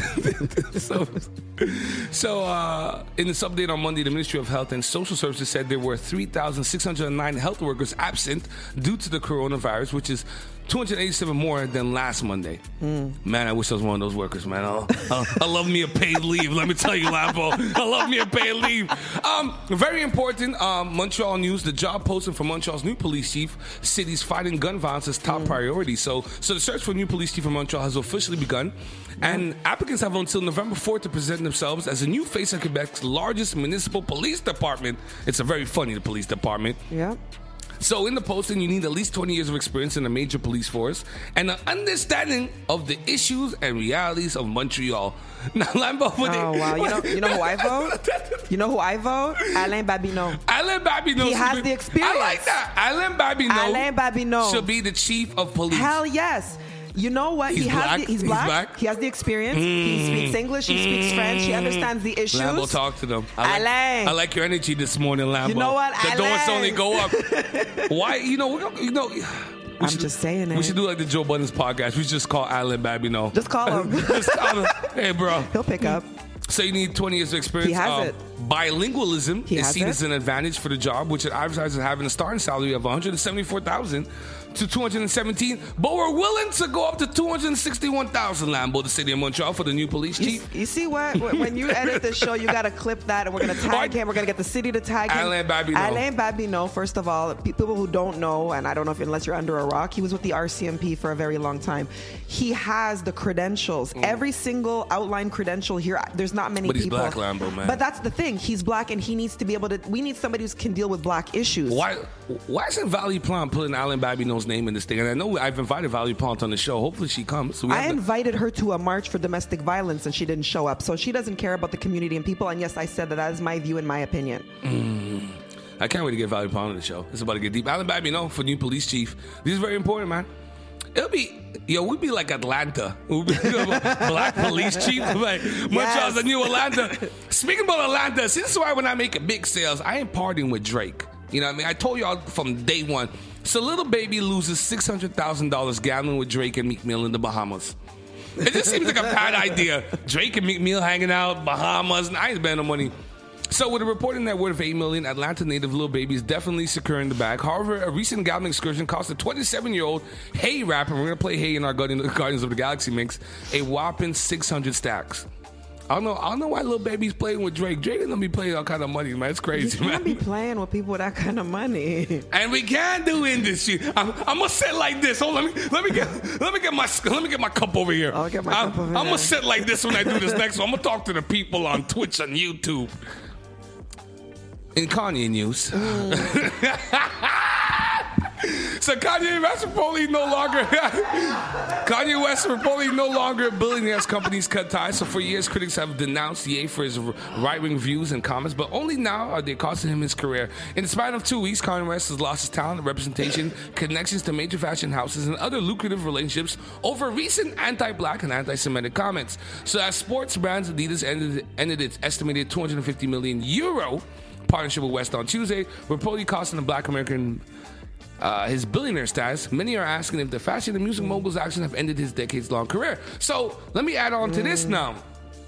so, so uh, in this update on Monday, the Ministry of Health and Social Services said there were three thousand six hundred nine health workers absent due to the coronavirus, which is two hundred eighty-seven more than last Monday. Mm. Man, I wish I was one of those workers, man. I, I, I love me a paid leave. Let me tell you, Lambo. I love me a paid leave. Um, very important, um, Montreal news. The job posting for Montreal's new police chief, city's fighting gun violence is top priority. So, so the search for a new police chief in Montreal has officially begun. And applicants have until November fourth to present themselves as a new face of Quebec's largest municipal police department. It's a very funny, the police department. Yeah. So in the posting, you need at least twenty years of experience in a major police force and an understanding of the issues and realities of Montreal. Now, Lambo, Oh, wow. You know, you know who I vote? You know who I vote? Alain Babineau. Alain Babineau. He has should be- the experience. I like that. Alain Babineau. Alain Babineau. should be the chief of police. Hell yes. You know what? He's he has black. The, he's, He's black. black. He has the experience. He Mm. speaks English. He speaks French. He understands the issues. Lambo, talk to them. I like, Alain. I like your energy this morning, Lambo. You know what? The doors Alain. only go up. Why? You know, we don't- you know. We I'm should, just saying it. We should do like the Joe Budden's podcast. We should just call Alain Babineau. Just call him. Just call him. Hey, bro. He'll pick up. So you need twenty years of experience. He has Um, it. Bilingualism He is has seen it. as an advantage for the job, which advertises having a starting salary of one hundred seventy-four thousand dollars to two hundred seventeen thousand dollars, but we're willing to go up to two hundred sixty-one thousand dollars, Lambo, the city of Montreal, for the new police You, chief. you see what? When you edit the show, you got to clip that, and we're going to tag him. We're going to get the city to tag him. Alain Babineau. Alain Babineau, first of all, pe- people who don't know, and I don't know if unless you're under a rock, he was with the R C M P for a very long time. He has the credentials. Every single outline credential here, there's not many Mm. But he's people. black, Lambo, man. But that's the thing. He's black, and he needs to be able to, we need somebody who can deal with black issues. Why Why isn't Valerie Plante putting Alain Babineau's name in this thing? And I know I've invited Valerie Plante on the show. Hopefully she comes. So we I have the- invited her to a march for domestic violence, and she didn't show up. So she doesn't care about the community and people. And yes, I said that that is my view and my opinion. Mm. I can't wait to get Valerie Plante on the show. It's about to get deep. Alain Babineau for new police chief. This is very important, man. It'll be, yo, we'd be like Atlanta. We'd be black police chief. Like, Montreal's the new Atlanta. Speaking about Atlanta, see, this is why when I make big sales, I ain't partying with Drake. You know what I mean? I told y'all from day one. So Little Baby loses six hundred thousand dollars gambling with Drake and Meek Mill in the Bahamas. It just seems like a bad idea. Drake and Meek Mill hanging out, Bahamas, and I ain't spending no money. So with a reported net worth of eight million dollars, Atlanta native Lil Baby is definitely securing the bag. However, a recent gambling excursion cost a twenty-seven-year-old Hey rapper, we're going to play Hey in our Guardians of the Galaxy mix, a whopping six hundred stacks. I don't know I don't know why Lil Baby's playing with Drake. Drake gonna be playing all kind of money, man. It's crazy, You man. can't be playing with people with that kind of money. And we can do industry. I'm, I'm gonna sit like this. Hold on, let me let me get let me get my let me get my cup over here. I'll get my I'm, cup over I'm there. gonna sit like this when I do this next one. I'm gonna talk to the people on Twitch and YouTube. In Kanye news. So Kanye West reportedly no longer Kanye West reportedly no longer a billionaire as companies cut ties. So for years, critics have denounced Ye for his right-wing views and comments, but only now are they costing him his career. In the span of two weeks, Kanye West has lost his talent, representation, connections to major fashion houses, and other lucrative relationships over recent anti-black and anti-Semitic comments. So as sports brands, Adidas ended, ended its estimated two hundred fifty million euro partnership with West on Tuesday, reportedly costing the black American Uh, his billionaire status. Many are asking if the fashion and music mogul's actions have ended his decades-long career. So let me add on to this now.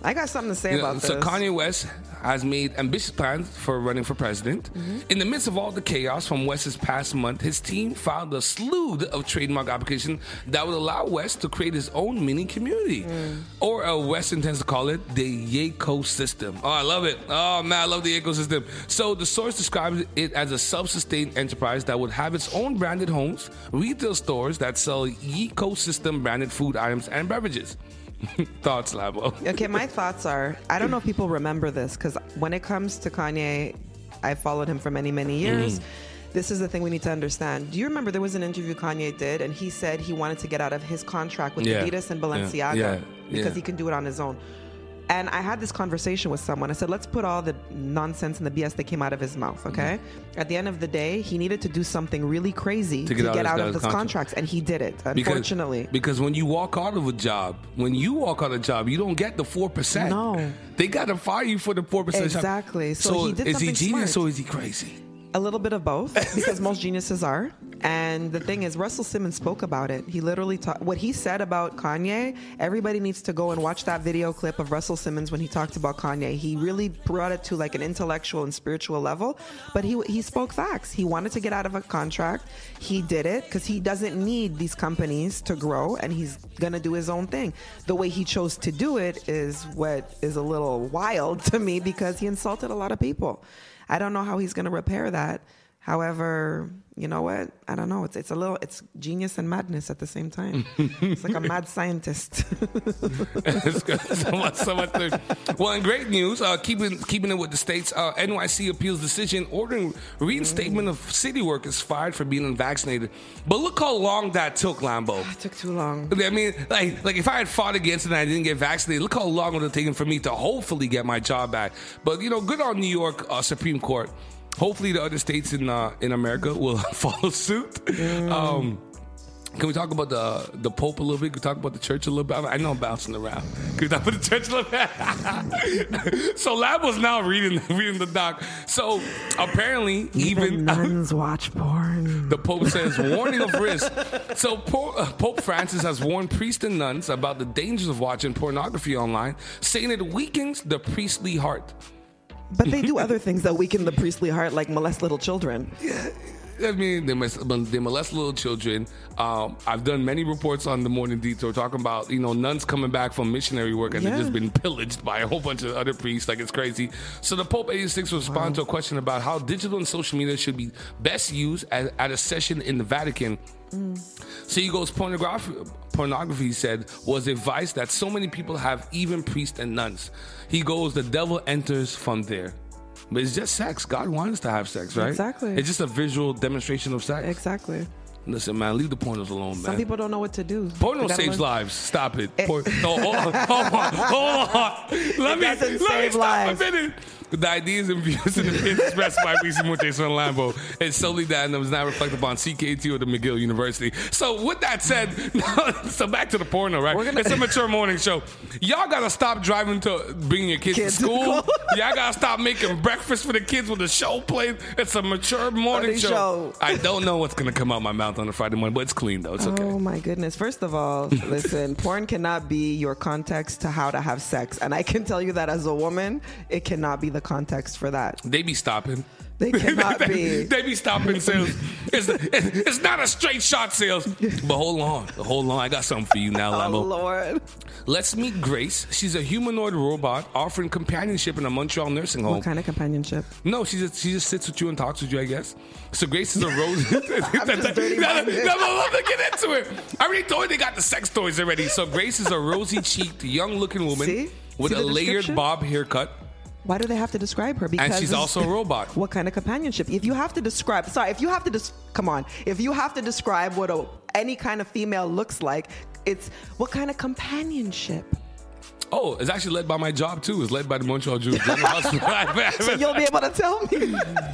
I got something to say You know, about so this. Kanye West has made ambitious plans for running for president. Mm-hmm. In the midst of all the chaos from West's past month, his team filed a slew of trademark applications that would allow West to create his own mini community. Mm. Or uh, West intends to call it the Yecosystem. Oh, I love it. Oh, man, I love the ecosystem. So the source describes it as a self-sustained enterprise that would have its own branded homes, retail stores that sell Yecosystem branded food items and beverages. Thoughts, Labo? Okay, my thoughts are, I don't know if people remember this, because when it comes to Kanye, I followed him for many, many years. Mm. This is the thing we need to understand. Do you remember there was an interview Kanye did, and he said he wanted to get out of his contract with Yeah. Adidas and Yeah. Balenciaga Yeah. because Yeah. he can do it on his own. And I had this conversation with someone. I said, let's put all the nonsense and the B S that came out of his mouth, okay? Mm-hmm. At the end of the day, he needed to do something really crazy To to get get, out out, of of his his contract. contracts, and he did it, unfortunately. Because, because when you walk out of a job, when you walk out of a job, you don't get the four percent. No. They got to fire you for the four percent. Exactly. So, So, he did is he something genius smart. or is he crazy? A little bit of both, because most geniuses are. And the thing is, Russell Simmons spoke about it. He literally talked, what he said about Kanye, everybody needs to go and watch that video clip of Russell Simmons when he talked about Kanye. He really brought it to like an intellectual and spiritual level, but he he spoke facts. He wanted to get out of a contract. He did it because he doesn't need these companies to grow, and he's going to do his own thing. The way he chose to do it is what is a little wild to me, because he insulted a lot of people. I don't know how he's going to repair that. However, you know what? I don't know. It's it's a little, it's genius and madness at the same time. It's like a mad scientist. It's good. so much, so much there. Well, in great news, uh, keeping keeping it with the states, uh, N Y C appeals decision ordering reinstatement of city workers fired for being unvaccinated. But look how long that took, Lambo. It took too long. I mean, like, like if I had fought against it and I didn't get vaccinated, look how long it would have taken for me to hopefully get my job back. But, you know, good on New York uh, Supreme Court. Hopefully the other states in uh, in America will follow suit. Mm. Um, can we talk about the the Pope a little bit? Can we talk about the church a little bit? I know I'm bouncing around. Can we talk about the church a little bit? So Lab was now reading reading the doc. So apparently even, even nuns watch porn. The Pope says warning of risk. So Pope, uh, Pope Francis has warned priests and nuns about the dangers of watching pornography online, saying it weakens the priestly heart. But they do other things that weaken the priestly heart, like molest little children. Yeah. I mean, they molest, they molest little children. Um, I've done many reports on the Morning Detour talking about, you know, nuns coming back from missionary work and Yeah. they've just been pillaged by a whole bunch of other priests. Like, it's crazy. So the Pope eighty-six responded Wow. to a question about how digital and social media should be best used at, at a session in the Vatican. Mm. So he goes, pornography, pornography, he said, was a vice that so many people have, even priests and nuns. He goes, the devil enters from there. But it's just sex. God wants us to have sex, right? Exactly. It's just a visual demonstration of sex. Exactly. Listen, man, leave the pornos alone, man. Some people don't know what to do. Porno They gotta saves learn- lives. Stop it. Por- oh, hold on, hold on, hold on. Let It me, doesn't let me save stop lives. a minute. The ideas and views and opinions expressed by Reese Montes on Lambo is solely that and was not reflected upon C K T or the McGill University. So with that said, so back to the porno, right? Gonna- It's a mature morning show. Y'all gotta stop driving to bring your kids, Kids to to school. school. Y'all gotta stop making breakfast for the kids when the show plays. It's a mature morning Morning show. show. I don't know what's gonna come out my mouth on a Friday morning, but it's clean though. It's okay. Oh my goodness. First of all, listen, porn cannot be your context to how to have sex. And I can tell you that as a woman, it cannot be the context for that. They be stopping. They cannot they, be. They be stopping sales. It's, it's not a straight shot sales. But hold on. Hold on. I got something for you now, Oh, Lambo. Lord. Let's meet Grace. She's a humanoid robot offering companionship in a Montreal nursing home. What kind of companionship? No, she just she just sits with you and talks with you, I guess. So Grace is a rose. I'm just dirty minded. I'm love to get into it. I already told you they got the sex toys already. So Grace is a rosy-cheeked, young-looking woman See? with See a the layered description? bob haircut. Why do they have to describe her? Because And she's also a robot. What kind of companionship? If you have to describe, sorry, if you have to, des- come on, if you have to describe what a, any kind of female looks like, it's what kind of companionship? Oh, it's actually led by my job too. It's led by the Montreal Jews General Hospital. So you'll be able to tell me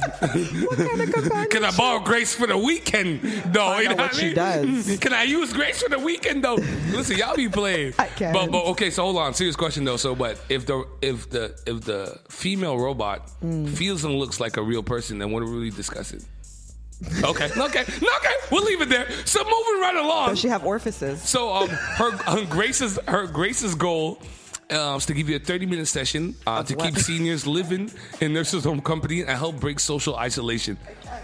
what kind of companionship? Can I borrow Grace for the weekend, though? Find You out know what I she mean? does. Can I use Grace for the weekend, though? Listen, y'all be playing. I can. But, but okay, so hold on. Serious question though. So, but if the if the if the female robot Mm. feels and looks like a real person, then what are we really discussing? Okay, okay, okay. We'll leave it there. So moving right along. Does she have orifices? So um, her um, Grace's her Grace's goal Uh, to give you a thirty-minute session uh, to keep seniors living in nurses' home company and help break social isolation.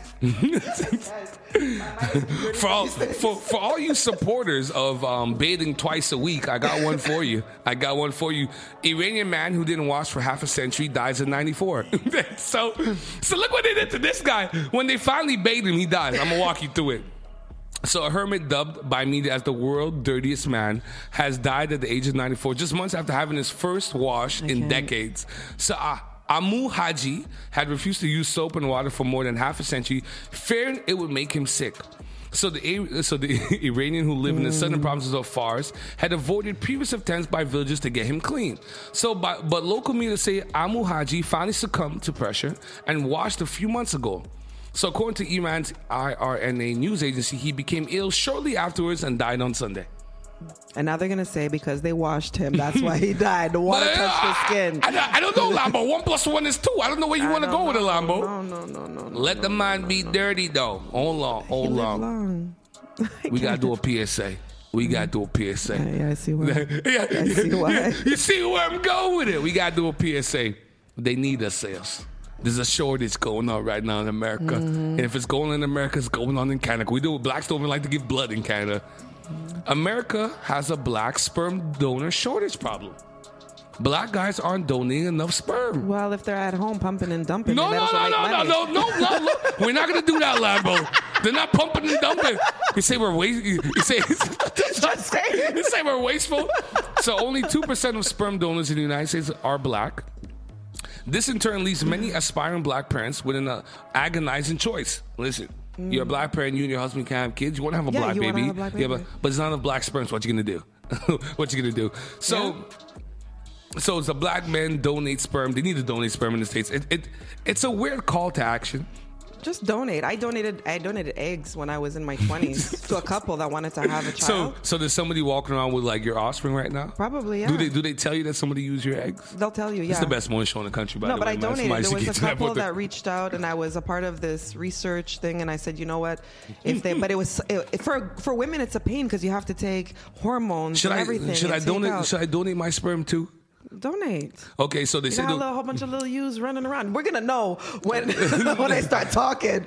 for, all, for for all you supporters of um, bathing twice a week, I got one for you. I got one for you. Iranian man who didn't wash for half a century dies at ninety-four. so, so look what they did to this guy. When they finally bathed him, he dies. I'm gonna walk you through it. So a hermit dubbed by media as the world's dirtiest man has died at the age of ninety-four, just months after having his first wash I in can't. decades. So uh, Amu Haji had refused to use soap and water for more than half a century, fearing it would make him sick. So the so the Iranian who lived in the southern provinces of Fars had avoided previous attempts by villagers to get him clean. So, by, but local media say Amu Haji finally succumbed to pressure and washed a few months ago. So according to Iran's I R N A news agency, he became ill shortly afterwards and died on Sunday. And now they're going to say because they washed him, that's why he died. The water But, touched his skin. I, I, I don't know, Lambo. One plus one is two. I don't know where you want to go with it, Lambo. No, no, no, no. no Let the mind be dirty, though. Hold on, hold He on. lived long. We got to do a P S A. We got to do a P S A. Yeah, yeah, I see why. yeah, I see why. You see where I'm going with it. We got to do a P S A. They need us, sales. There's a shortage going on right now in America. Mm-hmm. And if it's going on in America, it's going on in Canada. We do. Blacks don't even like to give blood in Canada. America has a black sperm donor shortage problem. Black guys aren't donating enough sperm. Well, if they're at home pumping and dumping, No, they no, better no, make no, no, money. no, no, no, no. We're not going to do that, Lambo. They're not pumping and dumping. You say we're waste. You say, Just say it. you say we're wasteful. So only two percent of sperm donors in the United States are black. This in turn leaves many aspiring black parents with an uh, agonizing choice. Listen, mm. you're a black parent, you and your husband can't have kids. You want to have a Yeah, black you wanna baby. have a black Yeah, baby. but, but it's not enough black sperms. What you gonna do? what you gonna do? So. Yeah. So it's a black man donate sperm. They need to donate sperm in the States. It, it it's a weird call to action. Just donate. I donated. I donated eggs when I was in my twenties to a couple that wanted to have a child. So so there's somebody walking around with like your offspring right now? Probably, yeah. Do they do they tell you that somebody used your eggs? They'll tell you, yeah. It's the best morning show in the country, by no, the but way. I man. donated. Somebody There should was get a to that couple point. that reached out, and I was a part of this research thing. And I said, you know what? If they, but it was it, for for women, it's a pain because you have to take hormones Should and I everything. should and I take donate out- should I donate my sperm too? Donate. Okay, so they You say got a the- little, whole bunch of little yous running around. We're gonna know when when they start talking.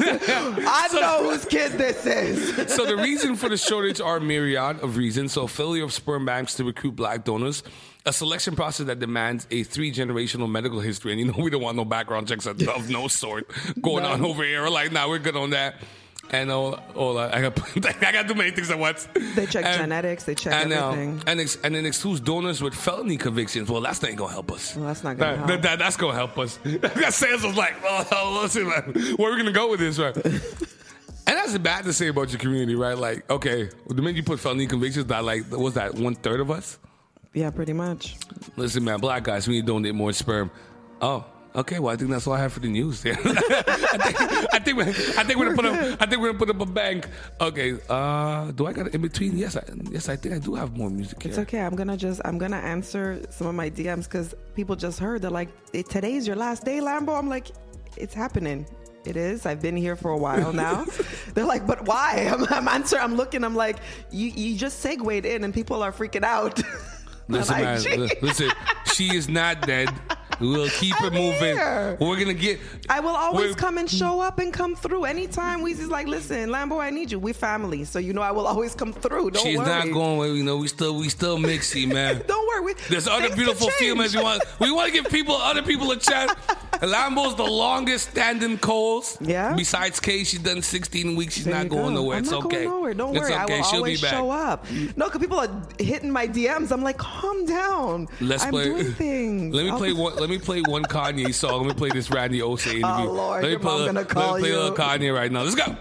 I know whose kid this is. So the reason for the shortage are myriad of reasons. So failure of sperm banks to recruit black donors, a selection process that demands a three-generational medical history, and you know we don't want no background checks of, of no sort going on over here. We're like, nah, we're good on that. And all, all uh, I got, I got too many things at once. They check and, genetics. They check and, uh, everything. and ex, and then excludes donors with felony convictions. Well, that's not gonna help us. Well, that's not gonna that, help. That, that, that's gonna help us. That sales was like, oh, listen, man, where are we gonna go with this, right? And that's bad to say about your community, right? Like, okay, the minute you put felony convictions, that like, what was that one third of us? Yeah, pretty much. Listen, man, black guys, we need to donate more sperm. Oh. Okay, well, I think that's all I have for the news. I think, I think, we're, I think we're gonna put up. I think we're gonna put up a bank. Okay, uh, do I got it in between? Yes, I, yes, I think I do have more music here. It's okay. I'm gonna just I'm gonna answer some of my D Ms because people just heard. They're like, "Today's your last day, Lambo." I'm like, "It's happening. It is. I've been here for a while now." They're like, "But why?" I'm, I'm answering. I'm looking. I'm like, "You you just segued in, and people are freaking out." Listen, like, man. "Gee." li- Listen, she is not dead. We'll keep it moving. here. We're gonna get. I will always we're- come and show up and come through anytime. Weezy's like, "Listen, Lambo, I need you. We're family, so you know I will always come through. Don't She's worry." not going away. You know, we still, we still mixy, man. Don't worry. We, There's other things beautiful can change. females. We want, we want to give people, other people a chance. Lambo's the longest standing Coles. Yeah. Besides Kay, she's done sixteen weeks. She's There not you going go. nowhere. I'm It's not okay. going nowhere. Don't it's worry. okay. I will She'll always be back. show up. No, because people are hitting my D Ms. I'm like, calm down. Let's I'm play. doing things. Let me I'll- play one. Let me play one Kanye song. Let me play this Randy Ose interview. Oh, Lord, let me your play, mom a- gonna let me call play a you. little Kanye right now. Let's go.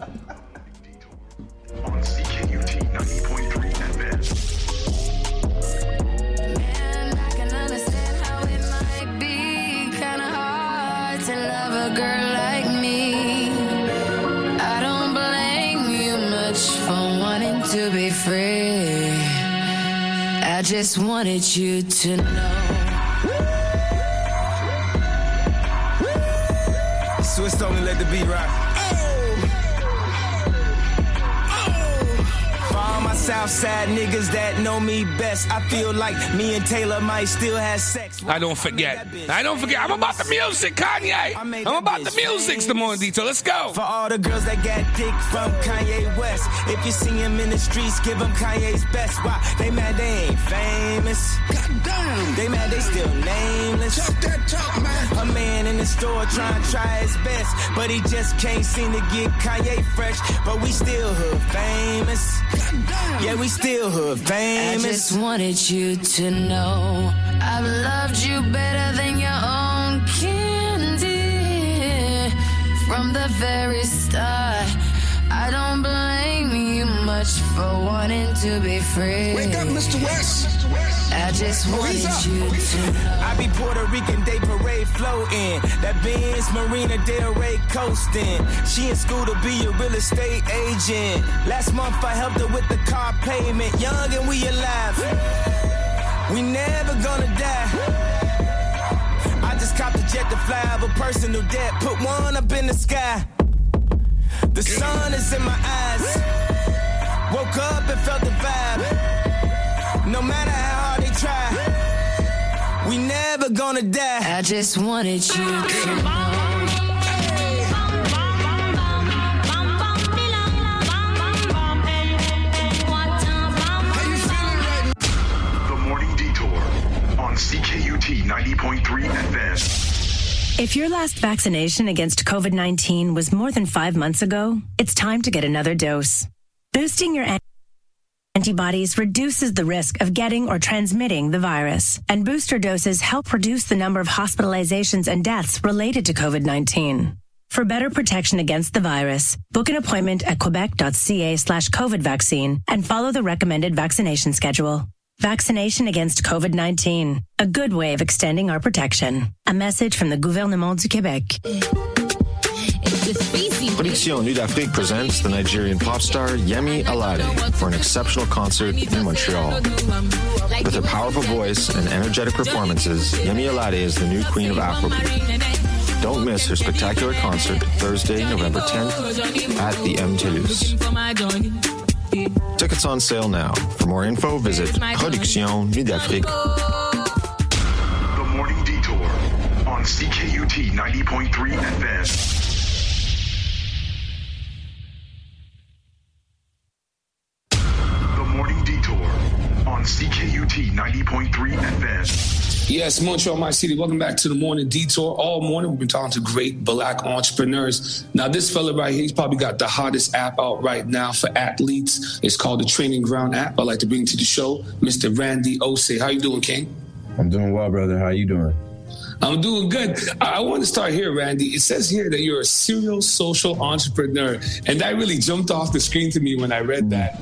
On C K U T ninety point three F M. Man, I can understand how it might be kinda hard to love a girl like me. I don't blame you much for wanting to be free. I just wanted you to know. Swiss only let the beat rock. For all my Southside niggas that know me best. I feel like me and Taylor might still have sex. I don't forget. I don't forget. I'm about the music, Kanye. I'm about the music. It's the morning detail. Let's go. For all the girls that got dick from Kanye West. If you see him in the streets, give him Kanye's best. Why? They mad they ain't famous. Goddamn. They mad they still nameless. Talk that talk, man. A man in the store trying to try his best, but he just can't seem to get Kanye fresh. But we still hood famous. Goddamn. Yeah, we still hood famous. I just wanted you to know I've loved you better than your own candy. From the very start, I don't blame you much for wanting to be free. Wake up, Mister West. I just wanted you to know. I be Puerto Rican Day Parade floating. That Benz Marina Del Rey coasting. She in school to be a real estate agent. Last month I helped her with the car payment. Young and we alive. We never gonna die. I just copped a jet to fly over personal debt. Put one up in the sky. The sun is in my eyes. Woke up and felt the vibe. No matter how hard they try, we never gonna die. I just wanted you to know. C K U T ninety point three F M. If your last vaccination against COVID nineteen was more than five months ago, it's time to get another dose. Boosting your antibodies reduces the risk of getting or transmitting the virus, and booster doses help reduce the number of hospitalizations and deaths related to COVID nineteen. For better protection against the virus, book an appointment at quebec.ca slash COVID vaccine and follow the recommended vaccination schedule. Vaccination against COVID nineteen, a good way of extending our protection. A message from the Gouvernement du Québec. Production Nuit d'Afrique presents the Nigerian pop star Yemi Alade for an exceptional concert in Montreal. With her powerful voice and energetic performances, Yemi Alade is the new queen of Afrobeat. Don't miss her spectacular concert Thursday, November tenth at the M. Toulouse. Tickets on sale now. For more info, visit Production Nuit d'Afrique. The Morning Detour on C K U T ninety point three F M. The Morning Detour on C K U T ninety point three F M. Yes, Montreal, my city. Welcome back to the Morning Detour. All morning, we've been talking to great black entrepreneurs. Now, this fella right here, he's probably got the hottest app out right now for athletes. It's called the Training Ground app. I'd like to bring to the show Mister Randy Osei. How you doing, King? I'm doing well, brother. How you doing? I'm doing good. I want to start here, Randy. It says here that you're a serial social entrepreneur, and that really jumped off the screen to me when I read that.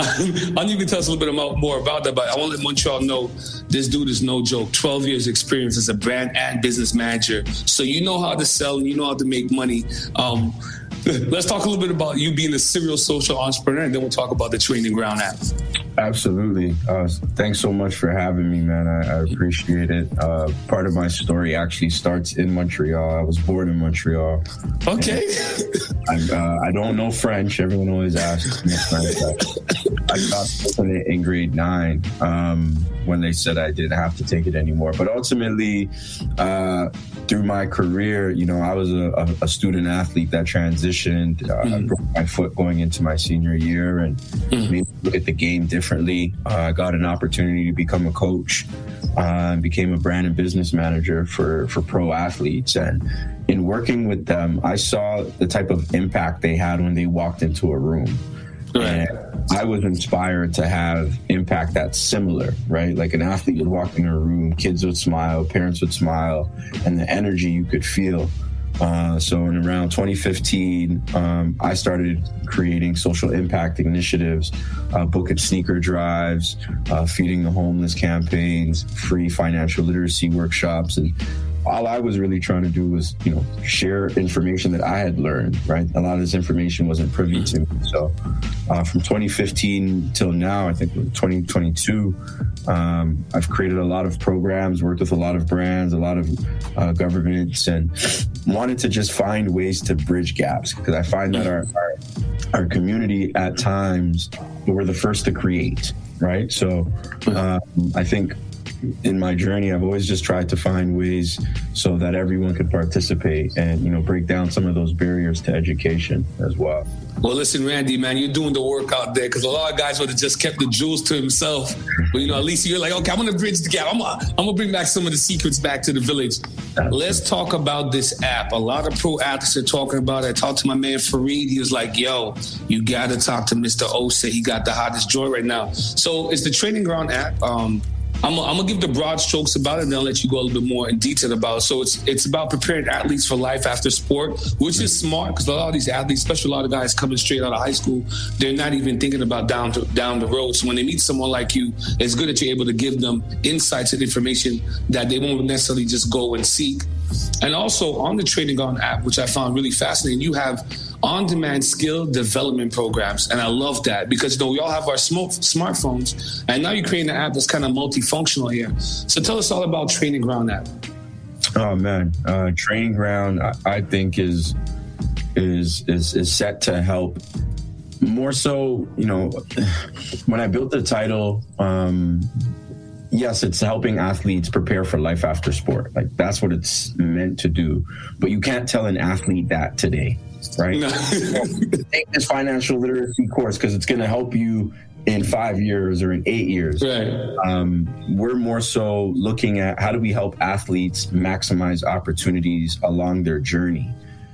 I know you can tell us a little bit about, more about that, but I want to let Montreal know this dude is no joke. twelve years experience as a brand and business manager. So you know how to sell and you know how to make money. Um, let's talk a little bit about you being a serial social entrepreneur, and then we'll talk about the Training Ground app. Absolutely. Uh, thanks so much for having me, man. I, I appreciate it. Uh, part of my story actually starts in Montreal. I was born in Montreal. Okay. I, uh, I don't know French. Everyone always asks me French. I, I got it in grade nine um, when they said I didn't have to take it anymore. But ultimately, uh, through my career, you know, I was a, a, a student athlete that transitioned. Uh, mm-hmm. I broke my foot going into my senior year and mm-hmm. made me look at the game differently. Uh, I got an opportunity to become a coach uh, and became a brand and business manager for, for pro athletes. And in working with them, I saw the type of impact they had when they walked into a room. And I was inspired to have impact that's similar, right? Like an athlete would walk in a room, kids would smile, parents would smile, and the energy you could feel. Uh, so in around twenty fifteen, um, I started creating social impact initiatives, uh, book and sneaker drives, uh, feeding the homeless campaigns, free financial literacy workshops, and all I was really trying to do was, you know, share information that I had learned, right? A lot of this information wasn't privy to me. So uh, from twenty fifteen till now, I think twenty twenty-two, um, I've created a lot of programs, worked with a lot of brands, a lot of uh, governments, and wanted to just find ways to bridge gaps, because I find that our, our our community at times we're the first to create, right? So um, I think in my journey, I've always just tried to find ways so that everyone could participate and, you know, break down some of those barriers to education as well. Well, listen, Randy, man, you're doing the work out there, because a lot of guys would have just kept the jewels to himself. But, you know, at least you're like, okay, I'm going to bridge the gap. I'm going I'm to bring back some of the secrets back to the village. Let's talk about this app. A lot of pro athletes are talking about it. I talked to my man Fareed. He was like, yo, you got to talk to Mister Osa. He got the hottest joint right now. So it's the Training Ground app. Um, I'm, I'm going to give the broad strokes about it, and then I'll let you go a little bit more in detail about it. So it's it's about preparing athletes for life after sport, which is smart, because a lot of these athletes, especially a lot of guys coming straight out of high school, they're not even thinking about down to, down the road. So when they meet someone like you, it's good that you're able to give them insights and information that they won't necessarily just go and seek. And also on the Training Ground app, which I found really fascinating, you have on-demand skill development programs. And I love that, because, you know, we all have our sm- smartphones, and now you're creating an app that's kind of multifunctional here. So tell us all about Training Ground app. Oh man, uh, Training Ground, I, I think is, is, is, is set to help more so, you know, when I built the title, um, yes, it's helping athletes prepare for life after sport. Like, that's what it's meant to do. But you can't tell an athlete that today, right? No. Take this financial literacy course because it's going to help you in five years or in eight years. Right. Um, we're more so looking at how do we help athletes maximize opportunities along their journey.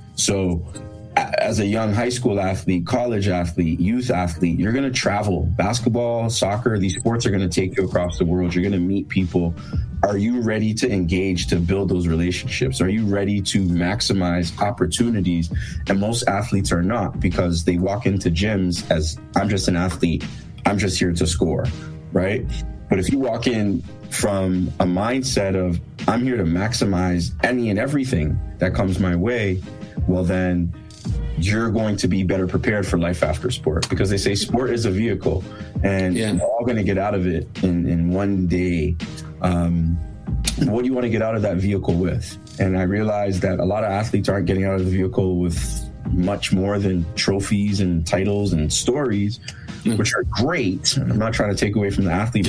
So as a young high school athlete, college athlete, youth athlete, you're going to travel. Basketball, soccer, these sports are going to take you across the world. You're going to meet people. Are you ready to engage to build those relationships? Are you ready to maximize opportunities? And most athletes are not, because they walk into gyms as, I'm just an athlete. I'm just here to score, right? But if you walk in from a mindset of, I'm here to maximize any and everything that comes my way, well, then you're going to be better prepared for life after sport, because they say sport is a vehicle, and yeah. we're all going to get out of it in, in one day. Um, what do you want to get out of that vehicle with? And I realized that a lot of athletes aren't getting out of the vehicle with much more than trophies and titles and stories, mm. which are great. I'm not trying to take away from the athlete.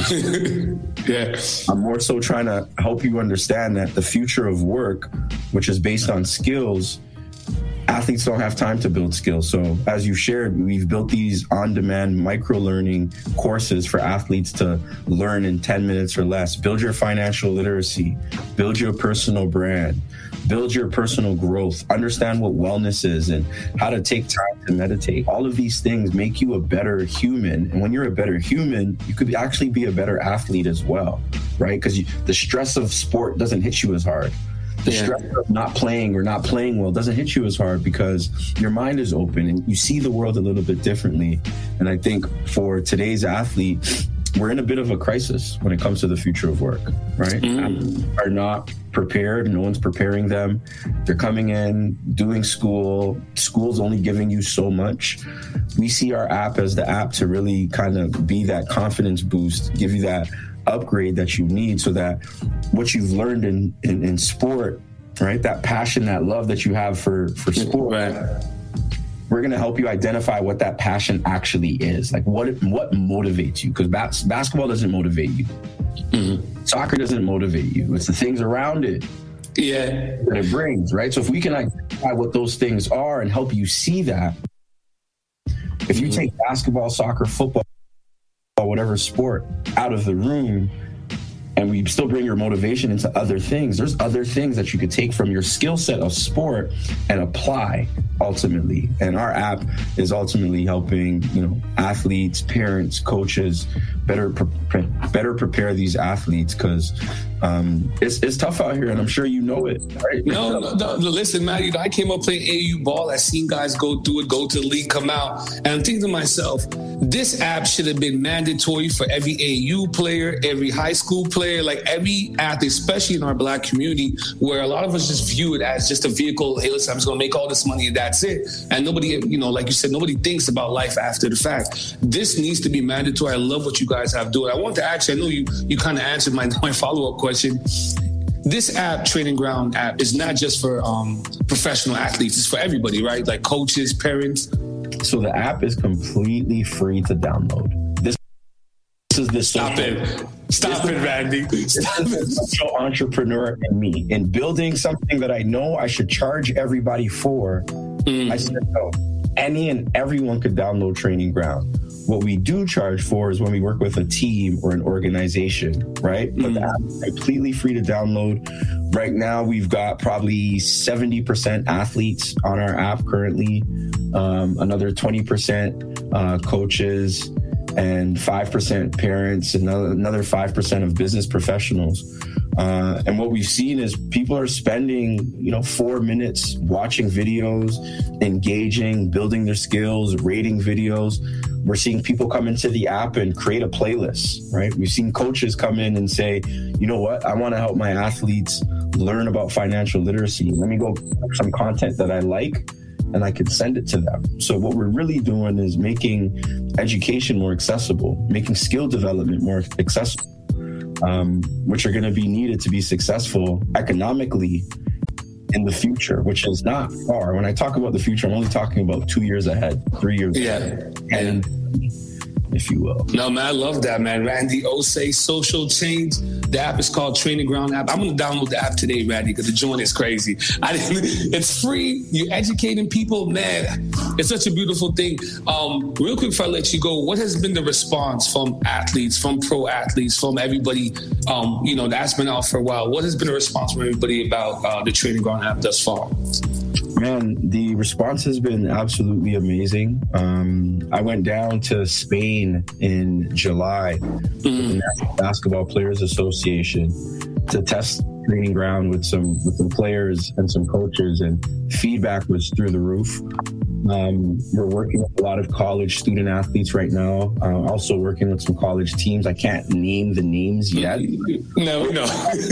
yeah. I'm more so trying to help you understand that the future of work, which is based on skills, athletes don't have time to build skills. So as you shared, we've built these on-demand micro-learning courses for athletes to learn in ten minutes or less. Build your financial literacy, build your personal brand, build your personal growth, understand what wellness is and how to take time to meditate. All of these things make you a better human. And when you're a better human, you could actually be a better athlete as well, right? Because the stress of sport doesn't hit you as hard. The yeah. stress of not playing or not playing well doesn't hit you as hard, because your mind is open and you see the world a little bit differently. And I think for today's athlete, we're in a bit of a crisis when it comes to the future of work, right? Mm. Are not prepared. No one's preparing them. They're coming in, doing school. School's only giving you so much. We see our app as the app to really kind of be that confidence boost, give you that upgrade that you need, so that what you've learned in, in, in sport, right? That passion, that love that you have for, for sport, right? We're going to help you identify what that passion actually is. Like what, what motivates you? Because bas- basketball doesn't motivate you. Mm-hmm. Soccer doesn't motivate you. It's the things around it. Yeah. That it brings, right? So if we can identify what those things are and help you see that, if you mm-hmm. take basketball, soccer, football, whatever sport out of the room, and we still bring your motivation into other things, there's other things that you could take from your skill set of sport and apply ultimately. And our app is ultimately helping, you know, athletes, parents, coaches better pre- better prepare these athletes, because um, it's it's tough out here, and I'm sure you know it, right? No, no, no, listen, man, you know, I came up playing A A U ball. I seen guys go through it, go to the league, come out, and I'm thinking to myself, this app should have been mandatory for every A A U player, every high school player, like every athlete, especially in our Black community, where a lot of us just view it as just a vehicle. Hey, listen, I'm just going to make all this money and that's it. And nobody, you know, like you said, nobody thinks about life after the fact. This needs to be mandatory. I love what you guys have doing. I want to ask you, I know you, you kind of answered my, my follow-up question. This app, Training Ground app, is not just for um, professional athletes. It's for everybody, right? Like coaches, parents. So the app is completely free to download. This, this is the Stop it. Stop it, Randy. Stop it. Social entrepreneur in me. In building something that I know I should charge everybody for, mm. I said no. Any and everyone could download Training Ground. What we do charge for is when we work with a team or an organization, right? But mm. the app is completely free to download. Right now, we've got probably seventy percent athletes on our app currently, um, another twenty percent uh, coaches, and five percent parents, and another, another five percent of business professionals. Uh, and what we've seen is people are spending, you know, four minutes watching videos, engaging, building their skills, rating videos. We're seeing people come into the app and create a playlist, right? We've seen coaches come in and say, you know what, I want to help my athletes learn about financial literacy. Let me go some content that I like, and I could send it to them. So what we're really doing is making education more accessible, making skill development more accessible, um, which are going to be needed to be successful economically in the future, which is not far. When I talk about the future, I'm only talking about two years ahead, three years yeah. ahead. And if you will. No, man, I love that, man. Randy Osei, Social Change. The app is called Training Ground app. I'm going to download the app today, Randy, because the joint is crazy. I didn't, it's free. You're educating people. Man, it's such a beautiful thing. Um, real quick before I let you go, what has been the response from athletes, from pro athletes, from everybody, um, you know, that's been out for a while? What has been the response from everybody about uh, the Training Ground app thus far? Man, the response has been absolutely amazing. Um, I went down to Spain in July mm. with the National Basketball Players Association to test Training Ground with some with some players and some coaches, and feedback was through the roof. Um, we're working with a lot of college student athletes right now. Uh, also working with some college teams. I can't name the names yet. No, no.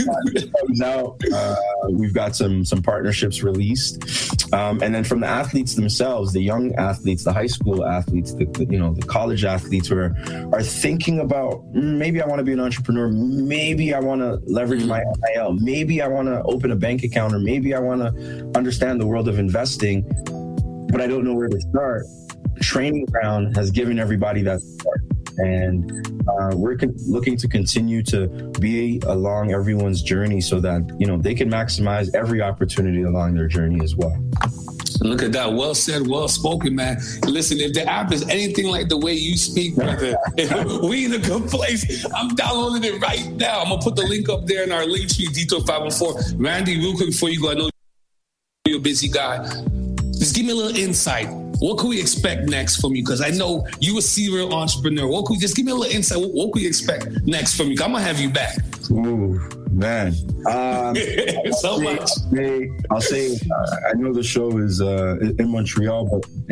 Out, uh, we've got some some partnerships released, um, and then from the athletes themselves, the young athletes, the high school athletes, the, the you know the college athletes who are are thinking about mm, maybe I want to be an entrepreneur, maybe I want to leverage my N I L, maybe I want to open a bank account, or maybe I want to understand the world of investing, but I don't know where to start. Training Ground has given everybody that start. And uh, we're con- looking to continue to be along everyone's journey so that, you know, they can maximize every opportunity along their journey as well. Look at that. Well said, well spoken, man. Listen, if the app is anything like the way you speak, brother, we in a good place. I'm downloading it right now. I'm going to put the link up there in our link tree, Detour five one four. Randy, real quick before you go, I know you're a busy guy. Just give me a little insight. What can we expect next from you? Because I know you a serial entrepreneur. What can we, just give me a little insight. What, what can we expect next from you? I'm going to have you back. Ooh, man. Um, so I'll say, much. I'll say, I'll say uh, I know the show is uh, in Montreal, but